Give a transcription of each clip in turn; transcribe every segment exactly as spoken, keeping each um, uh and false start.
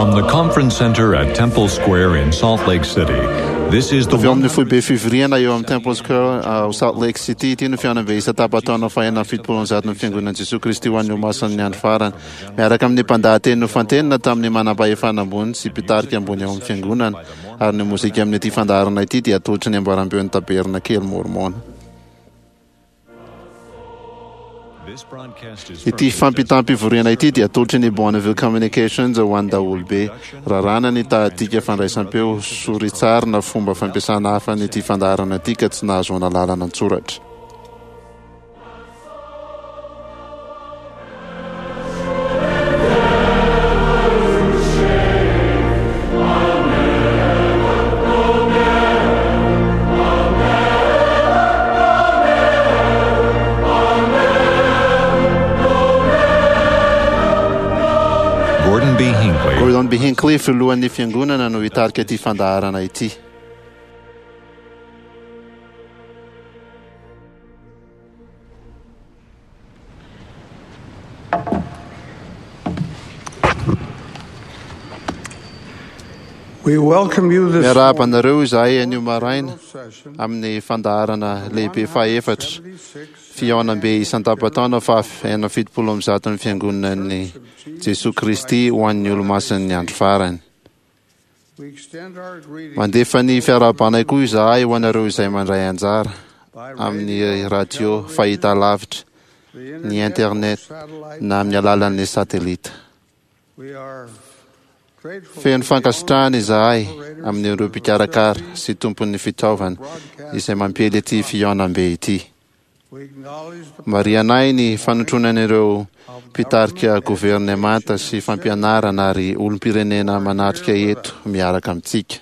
From the conference center at Temple Square in Salt Lake City, this is the Fiona foi be fivoriana eo amin'ny Temple Square ao Salt Lake City. Ity no fianana isa tapataona fahenana fitopolo zato ny fiangonan'i Jesosy Kristy ho an'ny mason'ny andro farany. Miaraka amin'ny mpandahateny no fantenina tamin'ny manam-pahefana ambony sy mpitarika ambony eo amin'ny fiangonana, ary ny mozika amin'ny ity fandaharana ity dia atolotry ny amboaram-beon'ny taberna kely mormona. Ity fampitam-pivoriana ity dia atolotry ny Bonneville Communications ho an'ny daholobe. Rarana ny tahatika fandraisam-peo soritsara na fomba fampiasana hafa nyity fandaharana ity ka tsy nahazoana lalana an-tsoratra. Gordon B. Hinckley filohan'ny fiangonana no hitarika ity fandaharana ity. We welcome you this Miarahaba anareo izahay anio maraina amin'ny fandaharana lehibe fahaefatra fiaonam-be isan-tapataona fahaenina fitopolo amby zato ny fiangonan'ny Jesosy Kristy ho an'ny olo-mason'ny andro farany. Mandefa ny fiarahabanay koa izahay ho anareo izay mandray anjara amin'ny radio fahita lavitra, ny internet na amin'ny alalan'ny satelita. Feno fankasitrahana izahay amin'ireo mpikarakara sy tompon'ny fitaovana izay mampely ity fiaonam-be ity. Marianay ny fanotronan'ireo mpitarika governemanta sy fampianarana ary olom-pirenena manatrika eto miaraka amintsika.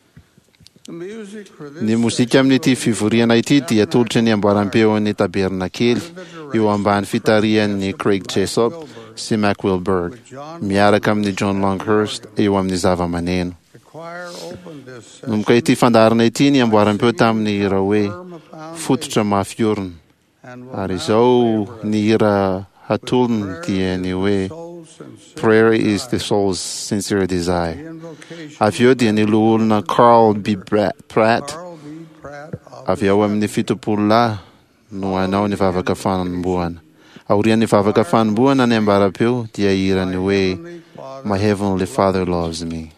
Ny mozika amin'ity fivoriana ity dia atolotry ny amboaram-peon'ny taberna kely eo ambany fitarian'ny Craig Jessop sy Mac Wilberg, miaraka amin'ny John Longhurst eo amin'ny zava-maneno. Nomboka ity fandaharana ity ny amboaram-peo tamin'ny hira hoe fototra mafy orona, ary izao ny hira hatolony dia ny hoe Prayer is the soul's sincere desire. Avy eo dia ny loholona Carl B. Pratt, avy eo amin'ny fitopolo lahy no anao ny vavaka fanombohana. Aorian'ny vavaka fanombohana ny ambara-peo dia hirany hoe My Heavenly Father Loves Me.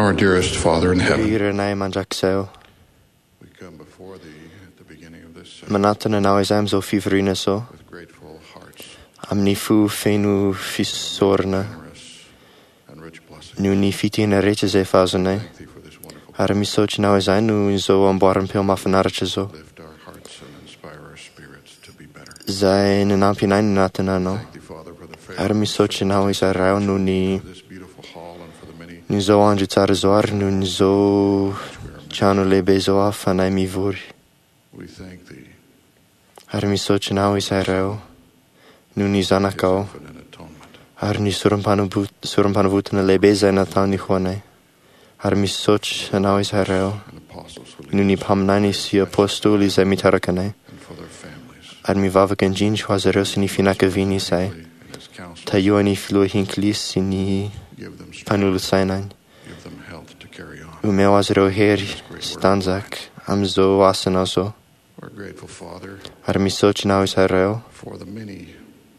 Our dearest Father in heaven, Ire nei manjaxel. we come before Thee at the beginning of this session Manatan and ours am so fiverina so. with grateful hearts, Am ni fu fenu fisorna. generous and rich blessings. Nu ni fiti na reches e fazane. Thank Thee for this wonderful Ar mi soch na ours nu zo am boram pil mafanarche so. lift our hearts and inspire our spirits to be better. Zai na nampi nain natana no. Thank Thee, Father, for the faith Ar mi soch na ours arau nu ni of this beautiful hall and for the many nu zo anju tsarzoar nu ni zo chanu le bezo afanai mi vuri. we thank Thee Ar mi soch na ours arau nu ni zanakau. for an atonement. Ar ni surampanu but surampanu vutna le beza na tani khone. Ar mi soch na ours arau And apostles who lead nu ni pamnani si apostoli za mitarakane. and for their families. Ar mi vavakan jinj hwazeros ni finaka vini sai. In His counsel, Ta yuani filo hinklis ni give them strength, panul sainan. give them health to carry on. U meu azero heri stanzak am zo asana so. Our grateful Father Ar mi soch na ours arau for the many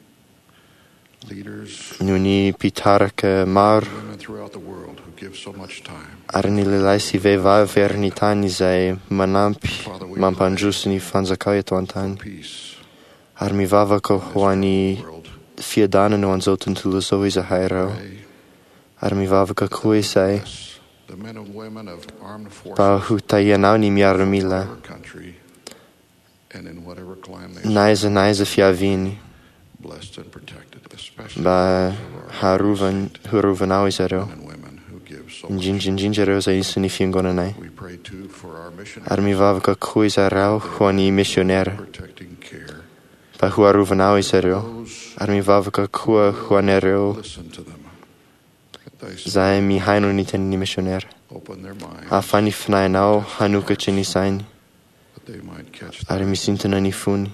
leaders, nu ni pitaraka mar. women throughout the world who give so much time. Ar ni le laisi ve va ver ni tani zai manampi mampanjus ni fanzakaya tuantan. Peace Ar mi vava ko huani world. fiadana no anzotan tu luso is a hairo. Pray, Ar mi vava ka kui sai bless the men and women of armed forces pa hutaya nau ni miaramila. in our country and in whatever clime they Naiza naiza fiavini blessed and protected, especially ba those of our haruvan huruvan au isero. men and women who give so much. Njin jin jinjero za isuni fingona nai. We pray too for our mission, Ar mi vava ka kui za rau huani missionera. protecting care. Pa huaruvan au isero. Those Ar mi vava ka kua huanero listen to them. That they za mi hainu ni tani ni missionera. open their minds, A fani fnai nau hanuka chini saini. that they might catch the Ar mi sintana ni funi.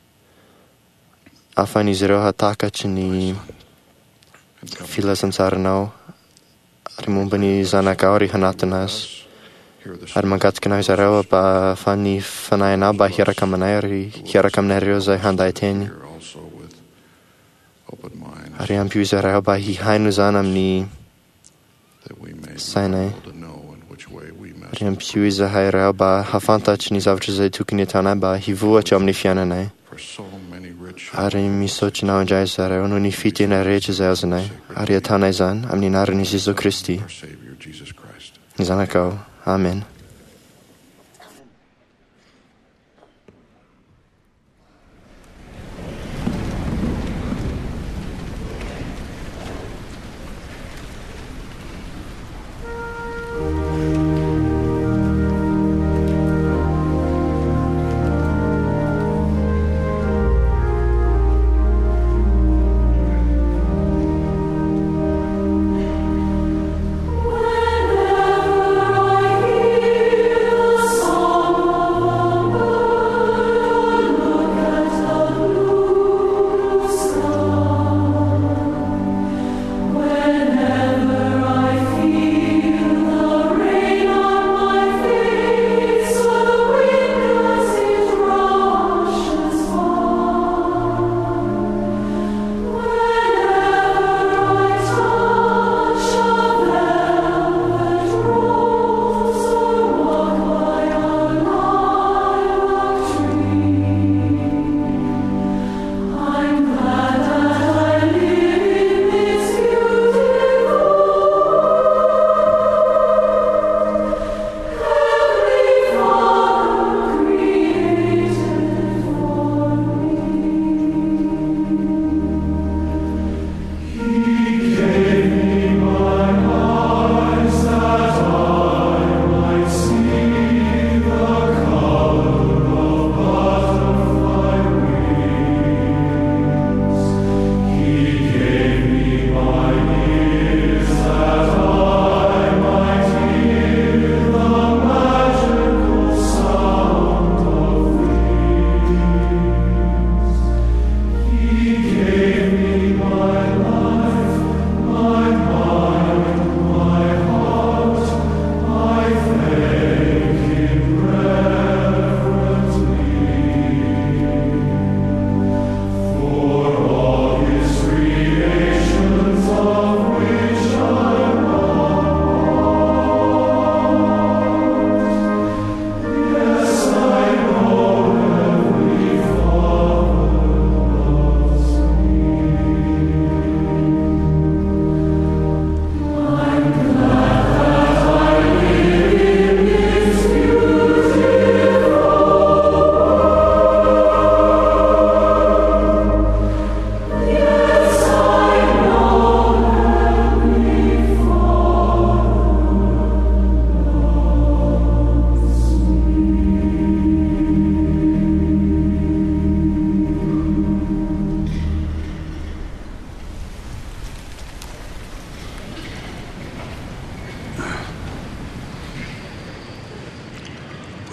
A fani zero hataka chini and come fila sansara nau. Ar mumbani zanakauri hanatanas. hear the Ar mangat kana zero pa fani fanai nau ba hiera kamanari. Hiera kamanari zai handai teni. Hear also with open minds, Ar yam piu zero ba hi hainu zanam ni that we may be Sinai. able to know in which way we Ar must yam piu za haira ba hafanta chini zavcha zai tukini tana ba hi vua chom ni fiana nai. for so many rich Ar mi soch nau jai zero no ni fiti na reche zai zanai. Ar ya tanai zan am ni nara ni Jesu Christi. our Savior Jesus Christ. Zanakau. Amen. Whenever I hear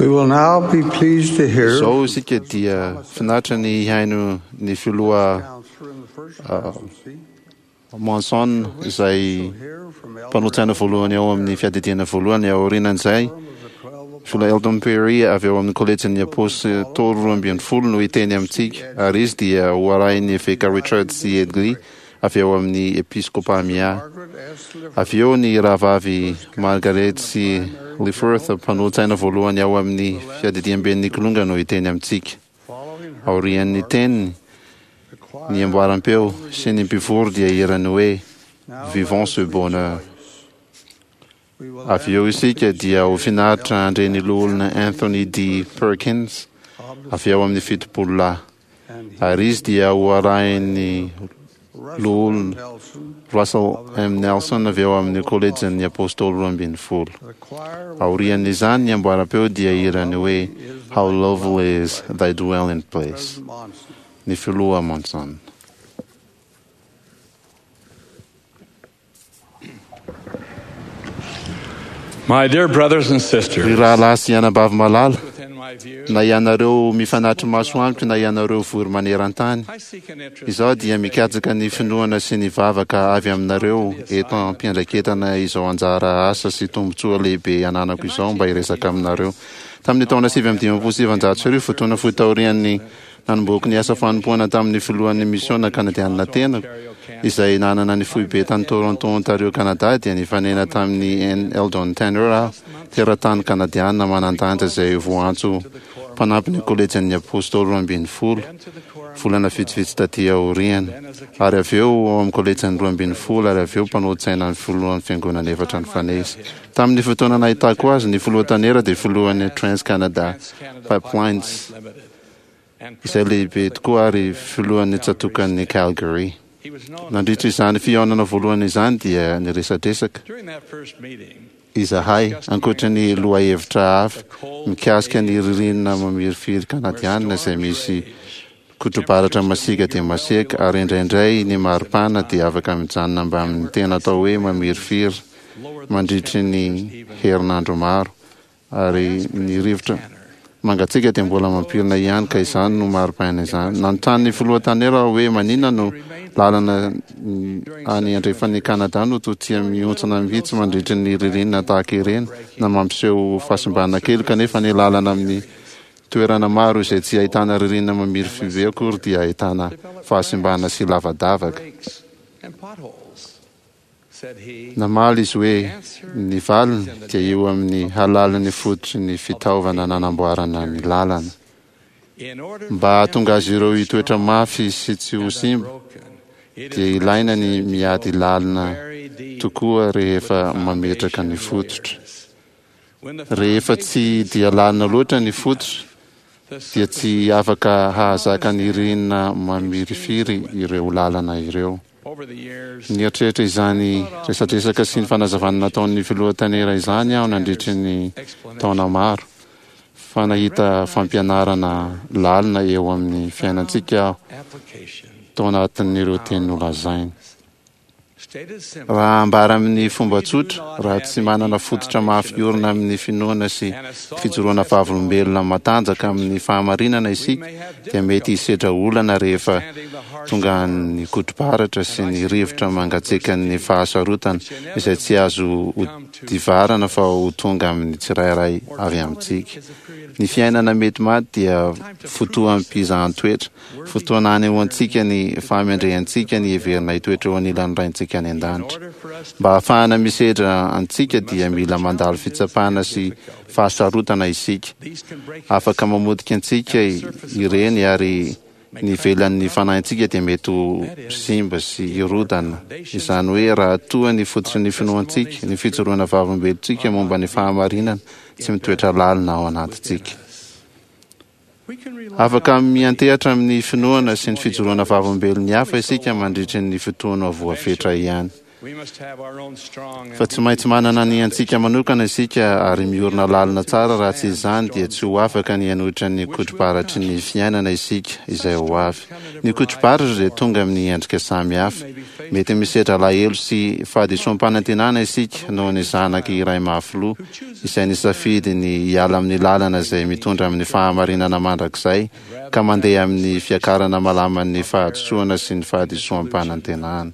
We will now be pleased to hear So isika dia finaritra ny haino ny filoha counselor in the first uh, presidency. Monson izay mpanotsaina voalohany ao amin'ny fiadidina voalohany ao aorianan'izay Filoha Eldon Perry avy eo amin'ny kolejin'ny apôstôly roa ambin'ny folo no hiteny amintsika ary izy dia hoarahin'ny Vicar Richard C. Edgley avy eo amin'ny episcopa Mia. Avy eo ny rahavavy Margaret C. Lifford mpanotsaina voalohany ao amin'ny fiadidiam-ben'ny Nikolonga no hiteny amintsika. Aorian'ny teniny ny amboaram-peo sy ny mpivory dia irany hoe Vivons ce bonheur. Avy eo isika dia ho finaritra andreny loholona Anthony D. Perkins avy eo amin'ny fitopolo lahy. Ary izy dia ho arahin'ny loholona Russell M. Nelson avy eo amin'ny kolejin'ny apôstôly roa ambin'ny folo. Aorian'izany ny amboaram-peo dia irany hoe How lovely is thy dwelling place. Ny filoha Monson. My dear brothers and sisters, Ry rahalahy sy anabavy malala, within my view, na ianareo mifanatry masoandro na ianareo vory maneran-tany, I seek an interest izaho dia mikajaka ny finoana sy ny vavaka avy aminareo eto am-piandraketana izao anjara asa sy tombontsoa lehibe ananako izao mba hiresaka aminareo. Tamin'ny taona sivy amby dimampolo sy sivanjato sy arivo fotoana fohy taorian'ny nanomboky ny asa fanompoana tamin'ny filohan'ny misiona kanadianina tenako izay nanana ny foibe tany Toronto, Ontario, Canada dia nifanena tamin'ny N. Eldon Tanner teratany kanadiana manan-danja izay voantso mpanampy ny kolejin'ny apôstôly roa ambin'ny folo volana vitsivitsy taty aoriana ary avy eo ao amin'ny kolejin'ny roa ambin'ny folo ary avy eo mpanotsaina ny filohan'ny fiangonana efatra ny fanesa. Tamin'ny fotoana nahitako azy ny filoha tanera dia filohan'ny Trans Canada Pipelines izay lehibe tokoa ary filohan'ny tsatokan'ny Calgary. Nandritra izany fihaonana voalohany izany dia niresadresaka during that first meeting. izahay ankoatra ny loha hevitra avy mikasika ny ririnina mamirifiry kanadianina izay misy kotrobaratra masika dia masika ary indraindray ny maripana dia afaka mijanona mba amin'ny tena atao hoe mamirifiry mandritry ny herinandro maro ary ny rivotra mangatsika dia mbola mampirina ihany ka izany no maripaina izany. Nanontany ny filoha tanera hoe manina no lalana any andrefan'ny Kanada no to tia miontsana mihitsy mandritry ny ririnina tahaka ireny na mampiseho fahasimbana kely kanefa ny lalana amin'ny toerana maro izay tsy ahitana ririnina mamiry fibe akory dia ahitana fahasimbana sy lavadavaka. And potholes, said he. Namaly izy hoe ny valiny dia eo amin'ny halalany fototry ny fitaovana nanamboarana ny lalana In order mba hahatonga azy ireo hitoetra mafy sy tsy ho simba dia ilaina ny miady lalina tokoa rehefa mametraka ny fototra. Rehefa tsy dia lalina loatra ny fototra dia tsy afaka hahazaka ny ririnina mamirifiry ireo lalana ireo. over the years, Ny eritreritra izany resadresaka sy ny fanazavana nataon'ny filoha tanera izany aho nandritry ny taona maro fa nahita fampianarana lalina eo amin'ny fiainantsika aho application tao anatin'ireo teny nolazainy. stated simply, Raha ambara amin'ny fomba tsotra, raha tsy manana fototra mahafiorina amin'ny finoana sy fijoroana vavolombelona matanjaka amin'ny fahamarinana isika, dia mety hisedra olana rehefa tonga ny kotroparatra sy ny rivotra mangatseka ny fahasarotana izay tsy azo divarana fa ho tonga amin'ny tsirairay avy amintsika. Ny fiainana mety maty dia fotoam-pizahantsoetra, fotoana any eo antsika ny fahamendrehantsika ny heverina hitoetra eo anilan'ny raintsika any an-danitra. Mba hahafahana misedra antsika dia mila mandalo fitsapana sy fahasarotana isika. Afaka mamodika antsika ireny ary ny velan'ny fanahintsika dia mety ho simba sy irodana. Izany hoe raha toa ny fototry ny finoantsika, ny fijoroana vavolombelontsika momba ny fahamarinana tsy mitoetra lalina ao anatintsika. we can rely Afaka miantehatra amin'ny finoana sy ny fijoroana vavolombelon'ny hafa isika mandritry ny fotoana voafetra ihany. We must have our own strong fa tsy maintsy manana ny antsika manokana isika ary miorina lalina tsara raha tsy izany dia tsy ho afaka ny hanohitra ny kotrobaratry ny fiainana isika izay ho avy. Ny kotrobaratra dia tonga amin'ny endrika samy hafa. Mety misedra lahelo sy fahadisom-panantenana isika noho ny zanaky iray mafy-loha izay nisafidy ny hiala amin'ny lalana izay mitondra amin'ny fahamarinana mandrakizay ka mandeha amin'ny fiakarana malaman'ny fahadisoana sy ny fahadisoam-panantenana.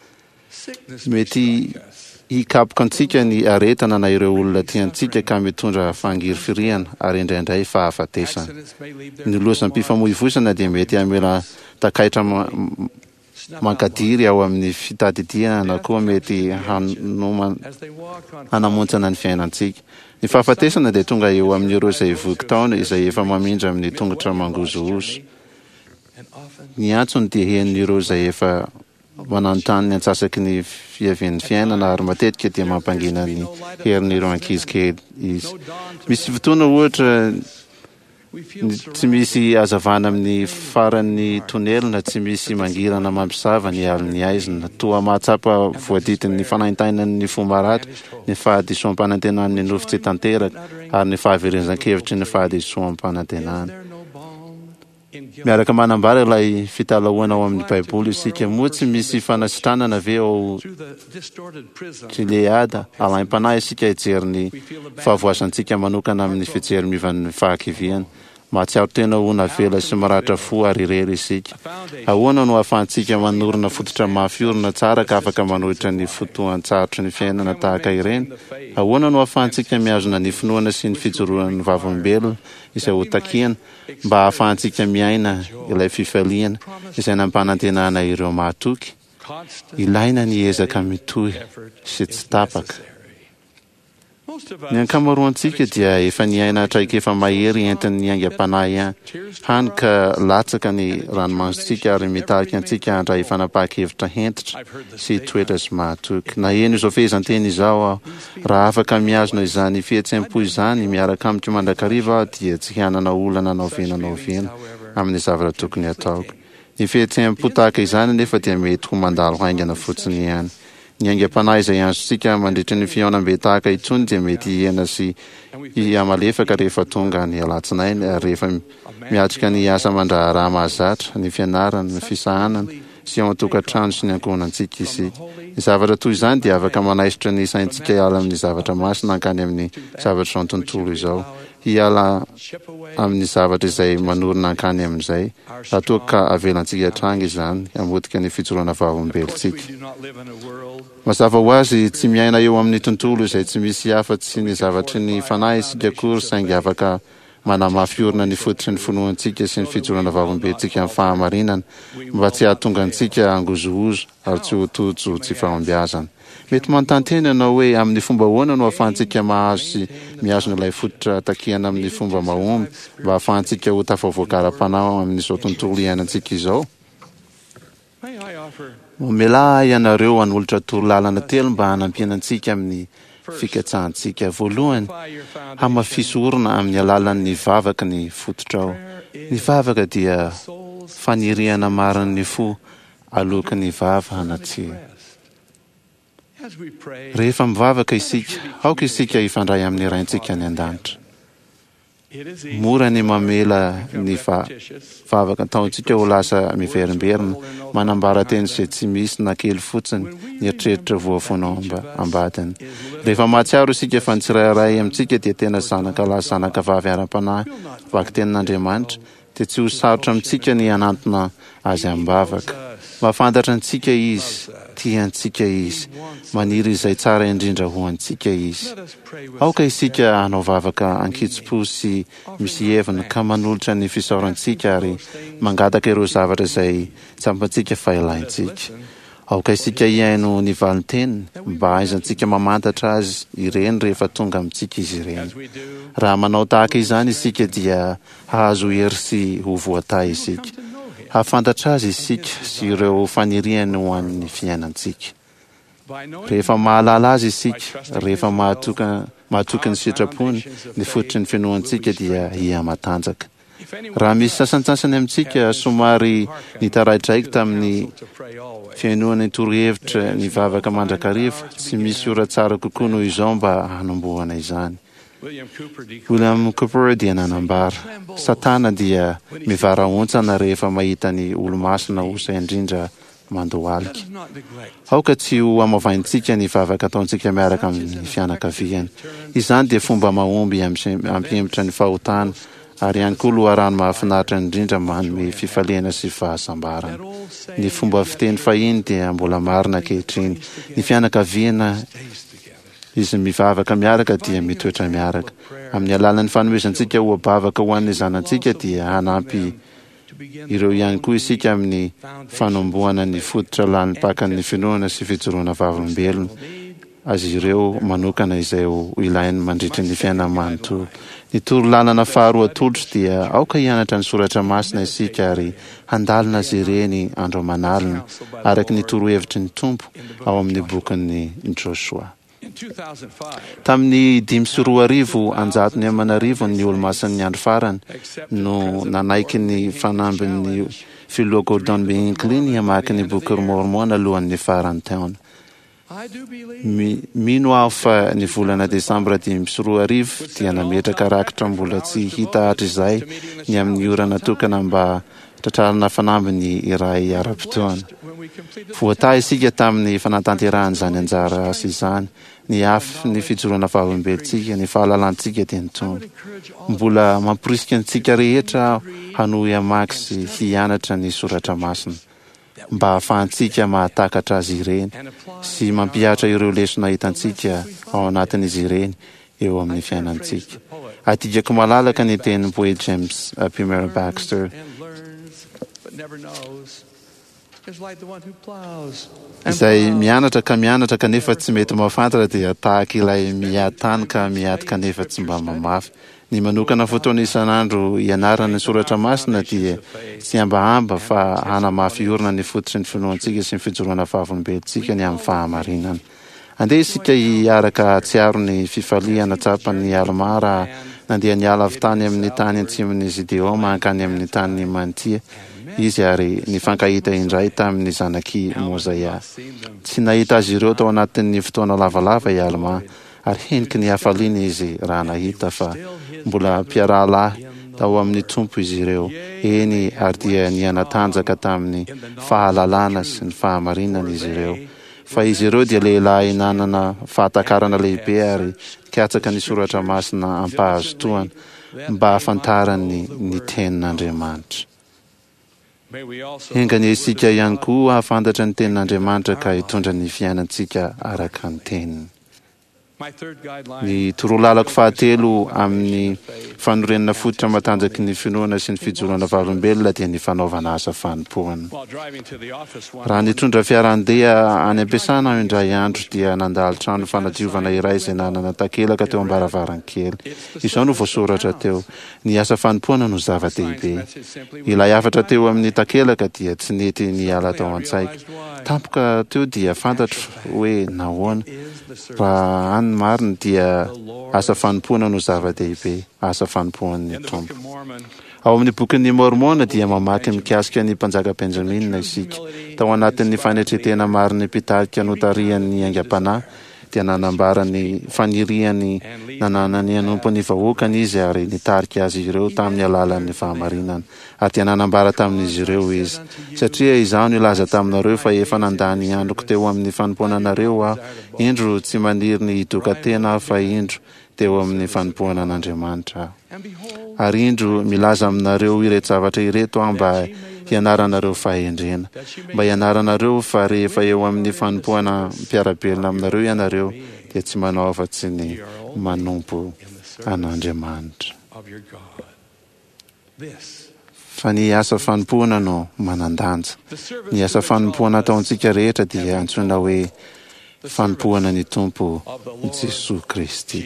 Mety hikapoka antsika ny aretana na ireo olona tiantsika ka mitondra fangirifiriana ary indraindray fahafatesana. Ny losan'ny mpifamoivosana dia mety hamela takaitra ma- mankadiry ao amin'ny fitadidiana na koa mety hanoma- hanamontsana ny fiainantsika. Ny fahafatesana dia tonga eo amin'ireo izay voky taona izay efa mamindra amin'ny tongotra mangozohozo. Ny antsony dia hen'ireo izay efa mananontany ny antsasaky ny fiavian'ny fiainana ary matetika dia mampangina ny herin'ireo ankizy kely izy. Misy fotoana ohatra ny- tsy misy hazavana amin'ny faran'ny tonely na tsy misy mangirana mampisava ny aliny aizina. Toa mahatsapa voadidin'ny fanaintainan'ny fomaratra, ny fahadisoam-panantenana ny nofo tsy tanteraka ary ny fahaverezan-kevitry ny fahadisoam-panantenana. Miaraka manambara ilay fitalahoana ao amin'ny Baiboly isika moa tsy misy fanasitranana ve ao Gileada alaim-panahy isika hijery ny fahavoasantsika manokana amin'ny fijery mivan'ny fahakiviana. Mahatsiaro tena ho navela sy maratra fo ary irery isika. Ahoana no ahafahantsika manorina fototra mafiorina tsara ka afaka manohitra ny fotoan-tsarotry ny fiainana tahaka ireny? Ahoana no ahafahantsika miazona ny finoana sy ny fijoroan'ny vavolombelona izay ho takiana mba ahafahantsika miaina ilay fifaliana izay nampanantenana ireo mahatoky? Ilaina ny ezaka mitohy sy tsy tapaka. Ny ankamaroantsika dia efa niaina traika efa mahery entin'ny aingam-panahy ihany. Hany ka latsaka ny ranomasitsika ary mitarika antsika handray fanapahakevitra hentitra sy toetra sy mahatoky. Na eno izao fehezanteny izao aho, raha afaka miazona izany fihetsem-po izany miaraka amiko mandrakariva aho dia tsy hianana olana naovena naovena amin'ny zavatra tokony ataoko. Ny fihetsem-po tahaka izany nefa dia mety ho mandalo haingana fotsiny ihany. Ny aingam-panahy izay azontsika mandritra ny fihaonam-be tahaka itsony dia mety hiena sy hiamalefaka rehefa tonga ny alatsinainy ary rehefa miatrika ny asa mandraharaha mahazatra, ny fianarana, ny fisahanana sy ao an-tokantrano sy ny ankohonantsika isika. Ny zavatra toy izany dia afaka manaisitra ny saintsika hiala amin'ny zavatra masina hankany amin'ny zavatra izao tontolo izao, hiala amin'ny zavatra izay manorina hankany amin'izay, raha toa ka avelantsika hatrany izany hamotika ny fijoroana vavolombelontsika. Mazava ho azy tsy miaina eo amin'ny tontolo izay tsy misy afa-tsy ny zavatry ny fanahy isika akory saingy afaka manamafiorina ny fototry ny finoantsika sy ny fijoroana vavolombelontsika amin'ny fahamarinana mba tsy hahatonga antsika angozohozo ary tsy ho tojo tsy fahombiazana. Mety manontany tena ianao hoe amin'ny fomba ahoana no ahafahantsika mahazo sy miazona ilay fototra takiana amin'ny fomba mahomby mba ahafahantsika ho tafavoakaram-panao amin'izao tontolo iainantsika izao? Omela ianareo hanolotra torolalana telo mba hanampiana antsika amin'ny fikatsahantsika. Voalohany, hamafisorona amin'ny alalan'ny vavaka ny fototrao. Ny vavaka dia faniriana marin'ny fo aloky ny vava hanatsihy. Rehefa mivavaka isika, aoka isika hifandray amin'ny raintsika ny an-danitra. Mora ny mamela ny va- vavaka taontsika ho lasa miverimberina, manambara teny izay tsy misy na kely fotsiny ny eritreritra voafonao amba- ambadiny. Rehefa mahatsiaro isika fa ny tsirairay amintsika dia tena zanaka lahy zanaka vavy ara-panahy vaky tenin'Andriamanitra, dia tsy ho sarotra amintsika ny hanantona azy am-bavaka. Mahafantatra antsika izy, tiantsika izy, maniry izay tsara indrindra ho antsika izy. Aoka isika hanao vavaka ankitso-po sy misy hevina ka manolotra ny fisaorantsika ary mangataka ireo zavatra izay tsampantsika fa ilaintsika. Aoka isika hiaino ny valin-teniny mba aizantsika mamantatra azy ireny rehefa tonga amintsika izy ireny. Raha manao tahaka izany isika dia hahazo hery sy ho voatay isika. Hafantatra azy isika sy ireo faniriany ho an'ny fiainantsika. Rehefa mahalala azy isika, rehefa mahatoka mahatoky ny sitrapony, ny fototry ny finoantsika dia hiamatanjaka. Raha misy sasantsasany amintsika somary nitaraitraiky tamin'ny fiainoana torohevitra ny vavaka mandrakariva, tsy misy ora tsara kokoa noho izao mba hanambohana izany. William Cooper dia nanambara, Satana dia mivara-ontsana rehefa mahita ny olo-masina osay indrindra mandohalika. Aoka tsy ho amavaintsika ny vavaka ataontsika miaraka amin'ny fianakaviana. Izany dia fomba mahomby ampiembotra ny fahotana, ary ihany koa loharano mahafinaritra indrindra manome fifaliana sy fahasambarana. Ny fomba fiteny fahiny dia mbola marina ankehitriny. Ny fianakaviana izy mivavaka miaraka dia mitoetra miaraka. Amin'ny alalan'ny fanomezantsika ho abavaka ho an'ny zanantsika dia hanampy ireo ihany koa isika amin'ny fanombohana ny fototra lanipakan'ny finoana sy fijoroana vavolombelona azy ireo manokana izay ho ilainy mandritry ny fiainana manontolo. Ny toro lalana faharoa atolotro dia aoka hianatra ny soratra masina isika ary handalina azy ireny andro aman'alina araka ny torohevitry ny tompo ao amin'ny bokin'ny Joshua. Tamin'ny dimy sy roa arivo anjato ny aman'arivo ny olo-masin'ny andro farany no nanaiky ny fanambin'ny filoha Gordon B. Hinckley ny hamaky ny boky Mormon alohan'ny farany taona. Mi, mino aho fa ny volana Desambra dimy sy roa arivo dia nametraka rakitra mbola tsy hita hatrizay ny amin'ny orana tokana mba tratrarana fanambiny iray ara-potoana. Voatay isika tamin'ny fanatanteran'izany anjara asa izany, ny afy ny fijoroana vavolombelontsika, ny fahalalantsika dia ny tombo. Mbola mamporisika antsika rehetra hanohy hamaky sy hianatra ny soratra masina, mba hahafahantsika mahatakatra azy ireny sy mampiatra ireo lesona hitantsika ao anatin'izy ireny eo amin'ny fiainantsika. Atikako malalaka ny tenin'ny poet James uh, Premier Baxter. Izay mianatra ka mianatra kanefa tsy mety mahafantatra dia tahaka ilay miady tany ka miady kanefa tsy mba mamafy. Ny manokana fotoana isan'andro ianarana ny soratra masina dia tsy ambahamba fa hanamafy orina ny fototry ny finoantsika sy ny fijoroana vavolombelontsika ny amin'ny fahamarinana. Andeha isika hiaraka atsiaro ny fifaliana tsapan'ny Almara nandeha niala avy tany amin'ny tany atsimon'ny Gideoma hankany amin'ny tany Mantia izy ary nifankahita indray tamin'ny zanaky Mozaia. Tsy nahita azy ireo tao anatin'ny fotoana lavalava i Alma ary heniky ny hafaliana izy raha nahita fa mbola mpiarahalahy tao amin'ny tompo izy ireo. Eny ary dia nianatanjaka tamin'ny fahalalana sy ny fahamarinana izy ireo. Fa izy ireo dia lehilahy nanana fahatakarana lehibe ary katsaka ny soratra masina ampahazotoana mba hafantarany ny tenin'Andriamanitra. Engany isika ihany koa hafantatra ny tenin'Andriamanitra ka hitondra ny fiainantsika araka ny teniny. Ny torolalako fahatelo amin'ny fanorenana fototra matanjaky ny finoana sy ny fijoroana vavolombelona dia ny fanaovana asa fanompoana. Raha nitondra fiarandeha any am-piasana aho indray andro dia nandalo trano fanadiovana iray izay nanana takelaka teo am-baravarankely. Izao no voasoratra teo, ny asa fanompoana no zava-dehibe. Ilay afatra teo amin'ny takelaka dia tsy nety niala tao an-tsaiko. Tampoka teo dia fantatro hoe nahoana. Raha any marina dia asa fanompoana no zava-dehibe, asa fanompoan'ny tompo. Ao amin'ny bokin'ny Mormona dia mamaky mikasika ny mpanjaka Benjamina isika. Tao anatin'ny fanetretena mariny mpitarika notarian'ny aingam-panahy dia nanambara ny faniriany nananany anompony vahoakany izy ary nitarika azy ireo tamin'ny alalan'ny fahamarinana. Ary dia nanambara tamin'izy ireo izy, satria izaho nilaza taminareo fa efa nandany androko teo amin'ny fanompoananareo aho, indro tsy maniry ny hidoka tena fa indro teo amin'ny fanompoana an'Andriamanitra aho. Ary indro milaza aminareo ireto zavatra ireto aho mba hianaranareo fahendrena, mba hianaranareo fa rehefa eo amin'ny fanompoana mpiarabelona aminareo ianareo dia tsy manao afa-tsy ny manompo an'Andriamanitra. Fa ny asa fanompoana no manandanja. Ny asa fanompoana ataontsika rehetra dia antsoina hoe fanompoana ny Tompo Jesosy Kristy.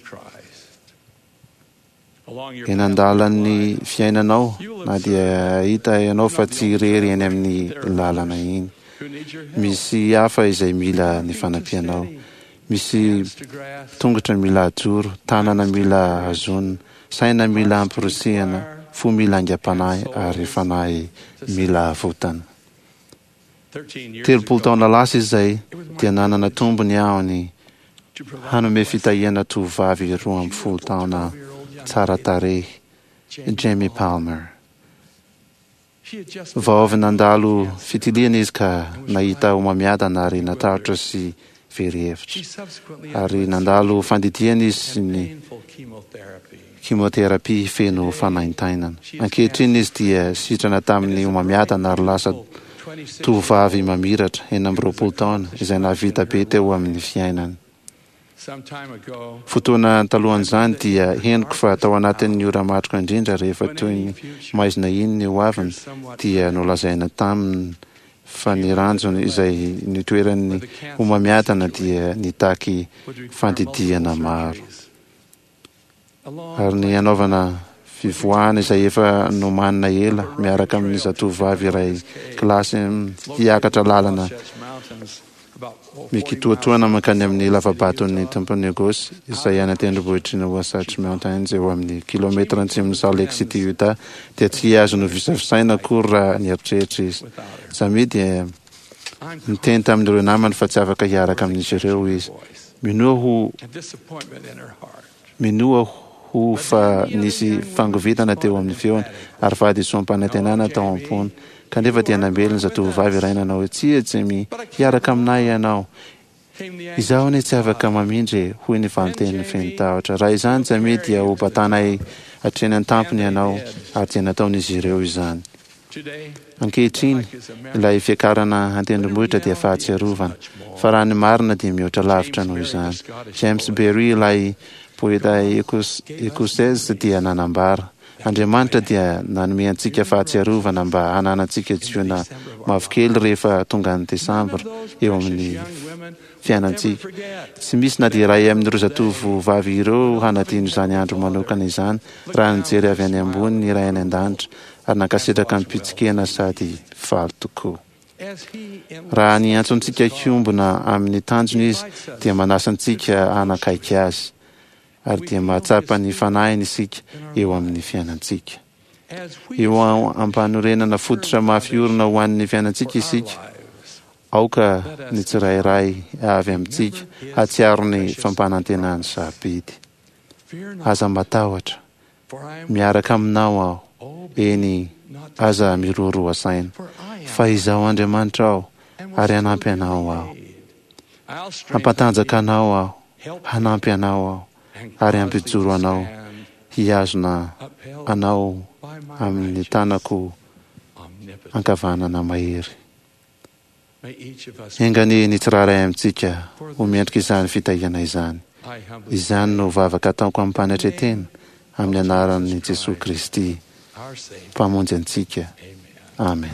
Eny an-dalan'ny fiainanao na dia hita ianao fa tsy irery eny amin'ny lalana iny. Misy hafa izay mila ny fanampianao. Misy tongotra mila ajoro, tanana mila hazonina, saina mila amporosihana, fo mila angam-panahy ary fanahy mila votana. Telopolo taona lasa izay dia nanana tombony aho ny hanome fitahiana tovovavy roa amby folo taona tsara tarehy, Jamie Palmer. Vao avy nandalo fitiliana izy ka nahita homamiadana ary natahotra sy very hevitra. Ary nandalo fandidihana izy sy ny chemotherapy feno fanaintainana. Ankehitriny izy dia sitrana tamin'ny homamiadana ary lasa tovovavy mamiratra enina amby roapolo taona izay nahavita be teo amin'ny fiainany. Fotoana talohan'izany dia henoko fa tao anatin'ny ora matroka indrindra rehefa toy ny maizina iny ny hoaviny dia nolazaina taminy fa ny ranjony izay nitoeran'ny homamiadana dia nitaky fandidihana maro. Ary ny anaovana fivoahana izay efa nomanina ela miaraka amin'ny zatovovavy iray kilasy hiakatra lalana mikitoatoana mankany amin'ny lavabaton'ny tompony Gosy izay any an-tendrombohitry ny Wasatch Mountains eo amin'ny kilometра atsimon'ny Salt Lake City, Utah, dia tsy azo novisavisaina akory raha nieritreritra izy. Zamy dia niteny tamin'ireo namany fa tsy afaka hiaraka amin'izy ireo izy. Minoa ho minoa ho fa nisy fangovitana teo amin'ny feony ary vady soam-panantenana tao am-pony. Kanefa dia nambeliny zatovovavy iray nanao hoe tsy Jamie, hiaraka aminay ianao. Izaho anie tsy afaka mamindry, hoy ny vanteniny feno tahotra. Raha izany Jamie dia ho batanay hatreny an-tampony ianao, ary dia nataon'izy ireo izany. Ankehitriny, ilay fiakarana an-tendrombohitra dia fahatsiarovana, fa raha ny marina dia mihoatra lavitra noho izany. James Berry, ilay poeta ekosez dia nanambara, Andriamanitra dia nanome antsika fahatsiarovana mba hananantsika jioana mavokely rehefa tonga ny Desambra eo amin'ny fiainantsika. Tsy misy na dia iray amin'ireo zatovovavy ireo hanadino izany andro manokana izany raha nijery avy any ambony ny iray any an-danitra ary nankasitraka ny mpitsikena sady faly tokoa. Raha ny antsontsika hiombona amin'ny tanjony izy dia manasa antsika hanakaiky azy ary dia mahatsapa ny fanahiny isika eo amin'ny fiainantsika. Eo ampanorenana fototra mafiorina ho an'ny fiainantsika isika, aoka ny tsirairay avy amintsika hatsiaro ny fampanantenany sahabidy. Aza matahotra, miaraka aminao aho, eny aza miroaroa saina, fa izaho Andriamanitra aho ary hanampy anao aho. Hampatanjaka anao aho, hanampy anao aho, ary ampijoro anao, hiazona anao amin'ny tanako ankavanana mahery. Engany ny tsiraray amintsika ho miendrika izany fitahiana izany. Izany no vavaka ataoko amin'ny mpanatretena amin'ny anaran'i Jesosy Kristy, mpamonjy antsika. Amen.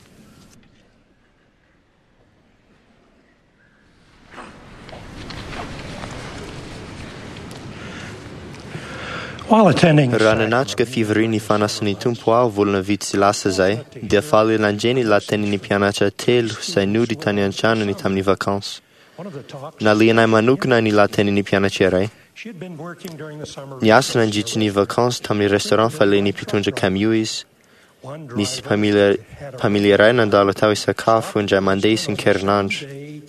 Raha nanatrika fivoriana fanasany tompo aho volana vitsy sy lasa izay, dia faly lanjeny lateniny mpianatra telo izay nody tany an-tranony tamin'ny vakansy. Nalianay manokana ny lateniny mpianatra iray. Niasa nandritry ny vakansy tamin'ny restaurant fa le nimpitondra camion izy. Nisy pamilya iray nandalo tao isakafo indray mandeha isan-kerinandro.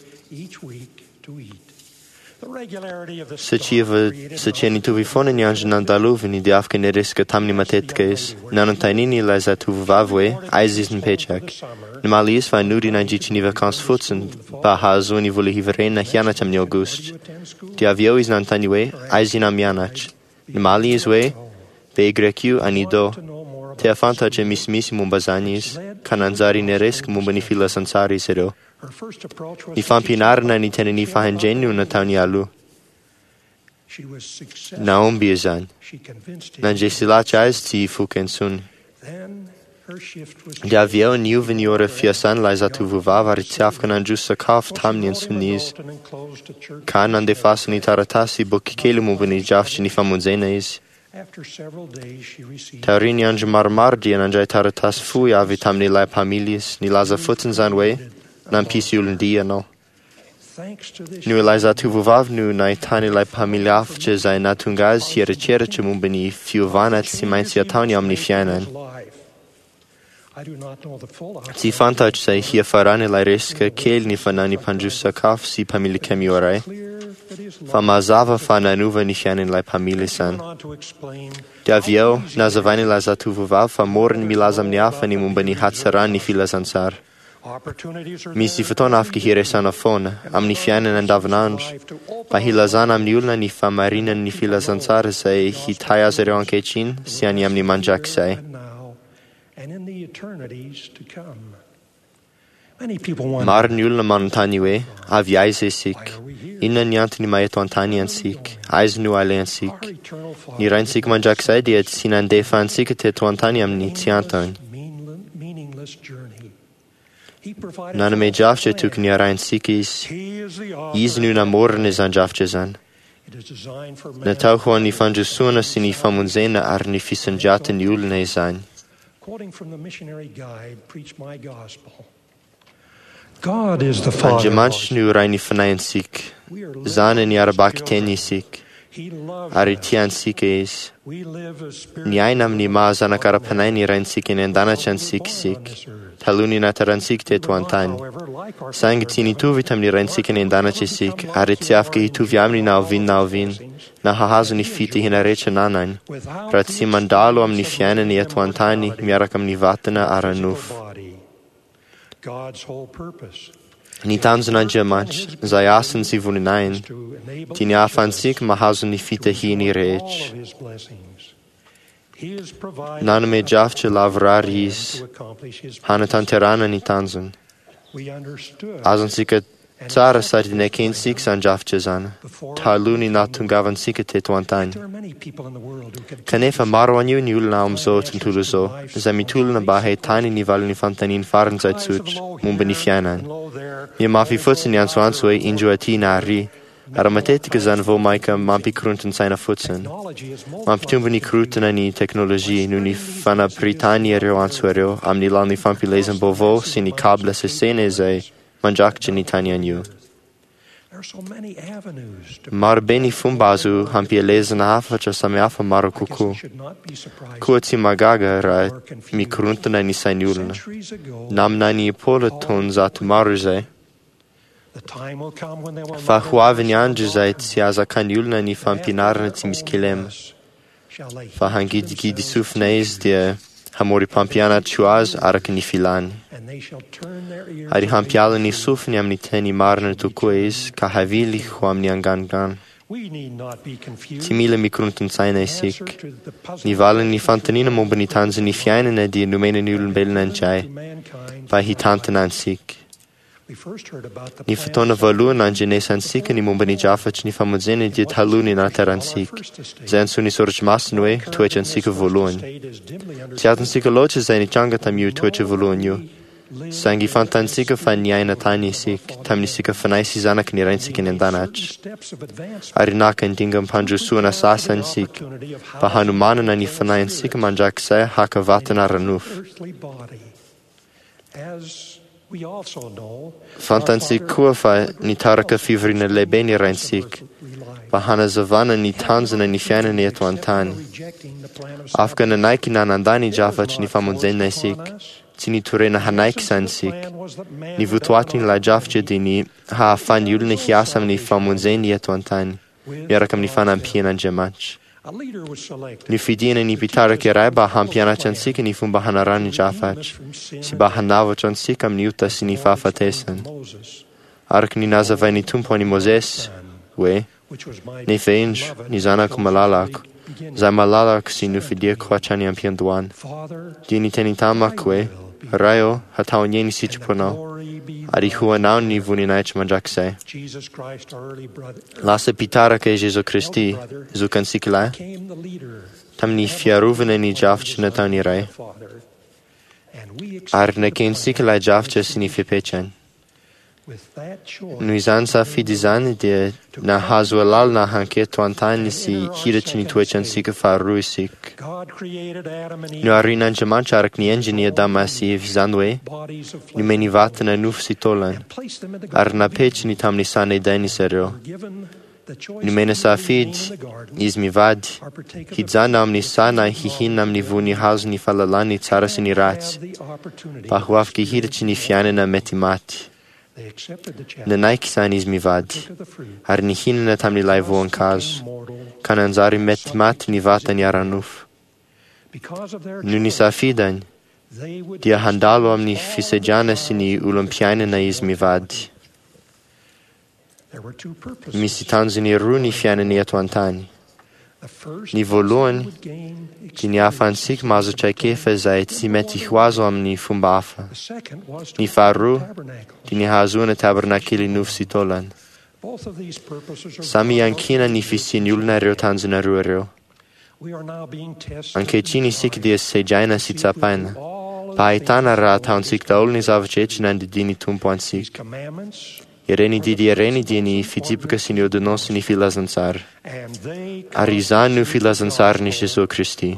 Satria nitovy foana ny andro nandaloviny dia afaka niresaka tamin'ny matetika izy. Nanontaininy ilay zatovovavy hoe aiza izy nipetraka. Nimaly izy fa nody nandritry ny vakansy fotsiny mba hahazoany vola hivorena hianatra amin'ny Aogositra. Dia avy eo izy nanontany hoe aiza ina mianatra. Nimaly izy hoe be grek anido. Te afantatra misimisy momba zany izy, ka nanjary niresaka momba ny filasan-tsara izy ireo. Ny fampianarana ny tena ny fahandreny no nataony aloha. Naomby izany. Nandresy latra azy tsy hifoka intsony. Dia avy eo niovy ny ora fiasany ilay zatovovavy ary tsy afaka nandroso sakafo taminy intsony izy. Ka nandefasa ny taratasy boky kely momba ny drafitry ny famonjena izy. Taoriany andro maromaro dia nandray taratasy fohy avy tamin'ilay mpamily izy. Nilaza fotsiny zany hoe nampisy olon-dia ianao. Nu lai za tu vuvav nu nai tani lai pamiliaf ce zai natungaz hiera cera ce mumbeni fiuvanat si mainsia tauni omni fianan. Si fantac sai hia farane lai resca kel ni fanani panjusa kaf si pamili kemiorai. Fa mazava fa nanuva ni fianin lai pamilisan. Dia vieu, nazavani lai za tu vuvav fa morin milazam ni afa ni mumbeni hatsaran ni filazansar. Mi si faton afki hire sanafon, am ni fianen an davnanj, pa hilazan am ni ulna ni fa marinen ni filazansar sai hi taya zero anche chin, si ani am ni manjak sai. Mar ni ulna montani we, avi aise sik, inna niant ni maeto antani an sik, ais nu ale an sik. Ni rain sik manjak sai diet sinan defa an sik te to antani am ni tiantan. Nana me jafche tuk ni arain sikis, is nu na moren is an jafche zan. Na tau huan ni fanju suna si ni famunzena ar ni fisanjata ni ulna izan. Quoting from the missionary guide, Preach My Gospel. God is the Father. Anjamach nu raini fanayan sik, zana ni arabak teni sik, aritian sik is, ni ainam ni ma zana karapanay ni rain sik in endana-chan sik sik, taluni nataran sik te tuantan. Sang tini tu vitam ni rain sik in endana-che sik, aritiafke hi tu viam ni nauvin nauvin, na hahazu ni fiti hinarecha nanan, rat si mandalo am ni fiana ni etuantani, miarakam ni vatana aranuf. Ni tamzan an jamach, zayasan si vuninain, tini afan sik mahazu ni fita hi ni rech. Nana me jafche lavrar his, hanatan terana ni tanzan. Azan sika Tsara sari ne ken sik san jafche zan, taluni natungavan sika te tuantain. Kanefa marwanyu ni ulna umzo tunturuzo, zamitulna bahe tani ni valuni fantanin faran zait such, mumba ni fianan. Mi mafi futsin yan suansue injuati na ri, aramatetika zan vo maika mampi krunten seina futsin. Mampi tumba ni krutena ni teknologi, nu ni fana Britania reo ansuereo, am ni lani fampi lezen bovo, si ni kabla se sene zai, manjak genitanian yu. Mar beni fumbazu hampi elezen hafa cha sameafa maro kuku. Kuatsi magaga ra mi kruntana ni sainulna. Nam nani pola ton zat maruzai. Fa huaveni anjuzai tsiaza kanyulna ni fampinarna timiskilem. Fa hangid gidi sufneis dia hamori pampiana chuaz arak ni filan. Ari hampiala ni sufni am ni teni marna tu kues, ka havili huam ni angangan. Timile mi kruntun saina sik. Ni valen ni fantanina momba ni tanza ni fiainana di numena ni ulen belen chai. Pa hi tantanan sik. Ni fatona valuan an genesan sik ni momba ni jafach ni famuzene di taluni nataran sik. Zain suni sorch masnue, tuechan sik voluan. Tiatan sik loche zaini changatam yu tueche voluan yu. Sangi fantan sika fan niaina tani sik, tam ni sika fanai si zanak ni rain sik in endanach. Arinaka indingam panju suana sasan sik, pa hanumana ni fanayan sik manjak sa haka vatana ranuf. Fantan sik kua fa ni taraka fivrina lebeni rain sik, pa hana zavana ni tanzana ni fiana ni etuantani. Afgana naiki nanandani jafach ni famunzena sik, Tini turena hanaik san sik. Ni vutuatin la jafche dini ha afan yulne hiasam ni famunzeni etuantani. Yarakam ni fan ampian an gemach. Ni fidina ni pitara kerai ba hampiana chan sik ni fumba hanarani jafach. Si ba hanavo chan sikam ni uta si ni fafatesan. Arak ni nazavai ni tumpo ni Moses. We. Ni feinj, ni zana kumalalak. Zai malalak si nu fidia kwachani ampian duan. Dini teni tamak we. Rayo, hatao nyeni sichipono, ari hua nao ni vuninach manjak se. Lasa pitara ke Jesu Christi, zukan sikila, tam ni fiaruvene ni jafch na tau ni rai. Ar ne ken sikila jafch sini fipechan. Nu izan sa fi dizani de na hazuelal na hanke tuantani si hirachini tuechan sika faru sik. Nu arinan jaman charak ni engineer damasi vizandwe, nu meni vatana nuf si tolan, ar na pech ni tam ni sane dani serio. Nu mena sa fid, izmi vad, hidzanam ni sana hihinam ni vuni hazni falalani tsarasini rats, pahuaf ki hirachini fianena metimati. Na naikisan izmi vad, ar ni hinena tam ni laivo în caz, cananzari metimat ni vatan yaranuf. Nu ni sa fidan, dia handalo am ni fisegiana sini ulumpiane na izmi vad. Mi sitanzi ni runi fiane ni atuantani. Ni voluan, ki ni afansik mazo cai kefe za et si meti huazo am ni fumbafa. Ni faru, ki ni hazuna tabernakili nuf sitolan. Sami ankina ni fisin yulna reo tanzina ruereo. Anche cini sik dies sejaina si tsapaina. Pa aitana ra taun sik daul ni zavcecina di dini tumpuan sik. Ereni didi ereni dini fitipica sini odonos ni filazansar. Arizan nu filazansar ni Jesu Christi.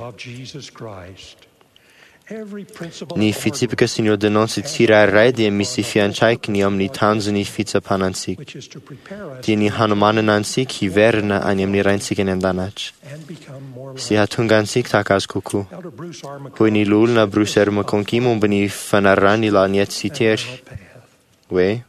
Ni fitipica sini odonos tsira redi mi si fianchaik ni omni tanzani fitsa panansik. Dini hanumananansik hi verna anyam ni rainsik en endanach. Si hatungansik takas kuku. Hui ni lulna bruser ma konkimum bani fanarani la niet siter. We?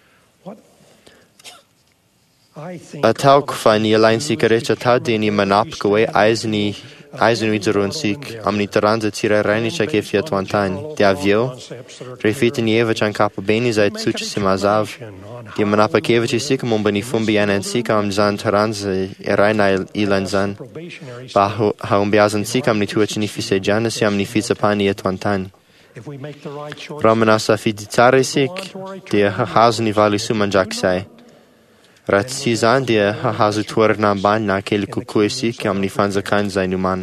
Atau kufani alain sikarech atau dini manap kwe aizini aizinu idzurun sik amni taranza tira raini chake fiatuantani de avio refitini eva chankapa beni zai tsuchi simazav di manapa kevachi sik mumbani fumbi anan sik am zan taranza eraina ilanzan ba haumbiazan sik amni tuachini fisejana si amni fitsapani etuantani Ramanasa fiditare sik de hazni vali sumanjaksai Ratsizan dia hahazu tuar na ban na kele kukuesi kam ni fanza kan zain uman.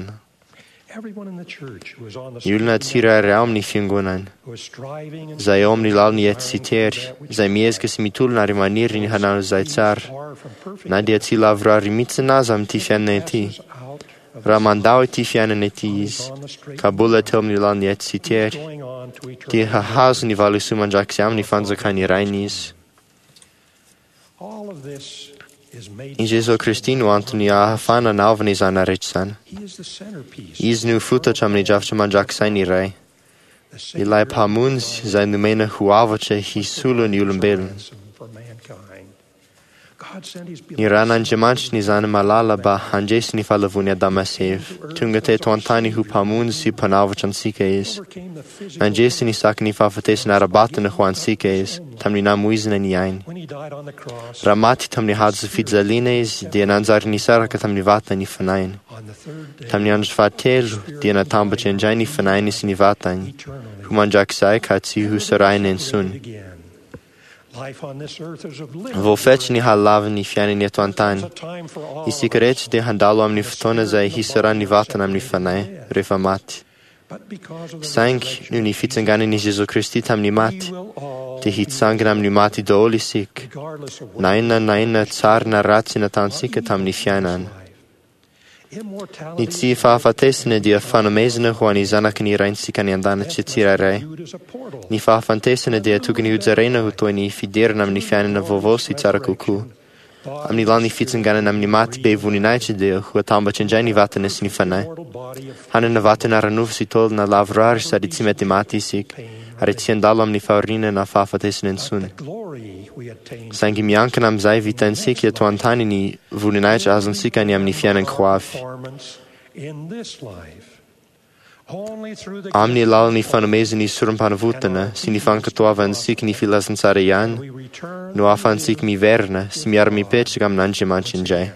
Yulna tsira raum ni fingunan. Zai om ni lal ni et siter, zai mies ke simitul na rimanir ni hanan zai tsar. Na dia ti lavra rimitsa nazam ti fianne ti. Ramandau ti fianne tis. Kabula tom ni lal ni et siter. Ti hahazu ni vali sumanjak siam ni fanza kan ni rainis. In Jesu Christinu Antoni a hafana nauvani zana rechsan. Iznu futa chamni javchaman jaksani rai. Ilai pamuns zain numena huavace hi sulun yulumbelun. Ni ranan jamanch ni zana malala ba hanjes ni falavunia damasev. Tungate tuantani hu pamuns si panavachan sikeis. Anjes ni sak ni fafates na rabata na huan sikeis. Tamni na muizna ni ain. Ramati tamni hadzu fidzalines, di ananzar ni saraka tamni vata ni fanain. Tamni anj fatelu, di anatamba cenjai ni fanain ni vatan. Humanjak sai katsi hu sarain en sun. Vo feci ni halav ni fiani ni atuantani. I sikareci de handalo am ni ftona zai hi saran ni vatan am ni fanai, refamati. Sang nu ni fitzangani ni Jesu Christi tam ni mati. Te hit sangnam ni mati dooli sik. Naina naina tsar na ratsi na tan sik tam ni fianan. Ni tsi fa fatesne dia fanomezne huani zanak ni rein sikan yandana chitira rei. Ni fa fantesne dia tukini udzarena hutoi ni fidernam ni fianan vovosi tsara kuku. Am ni lani fitzangana nam ni mati be vuninaici dia hua tamba cenjani vatanes ni fanai. Hanen na vatan aranuf si tol na lavrar sa di tsimeti mati sik. Are tiendalam ni faurine na fafatesne en sun. Sangi miankanam zai vitan sik ya tuantani ni vuninaici azan sikan yam ni fianan kwafi. Amni lal ni fanomezi ni surumpanavutana, si ni fankatuavan sik ni filasan sarayan, nu afan sik mi verna, si mi armi pechgam nanjiman chinjai.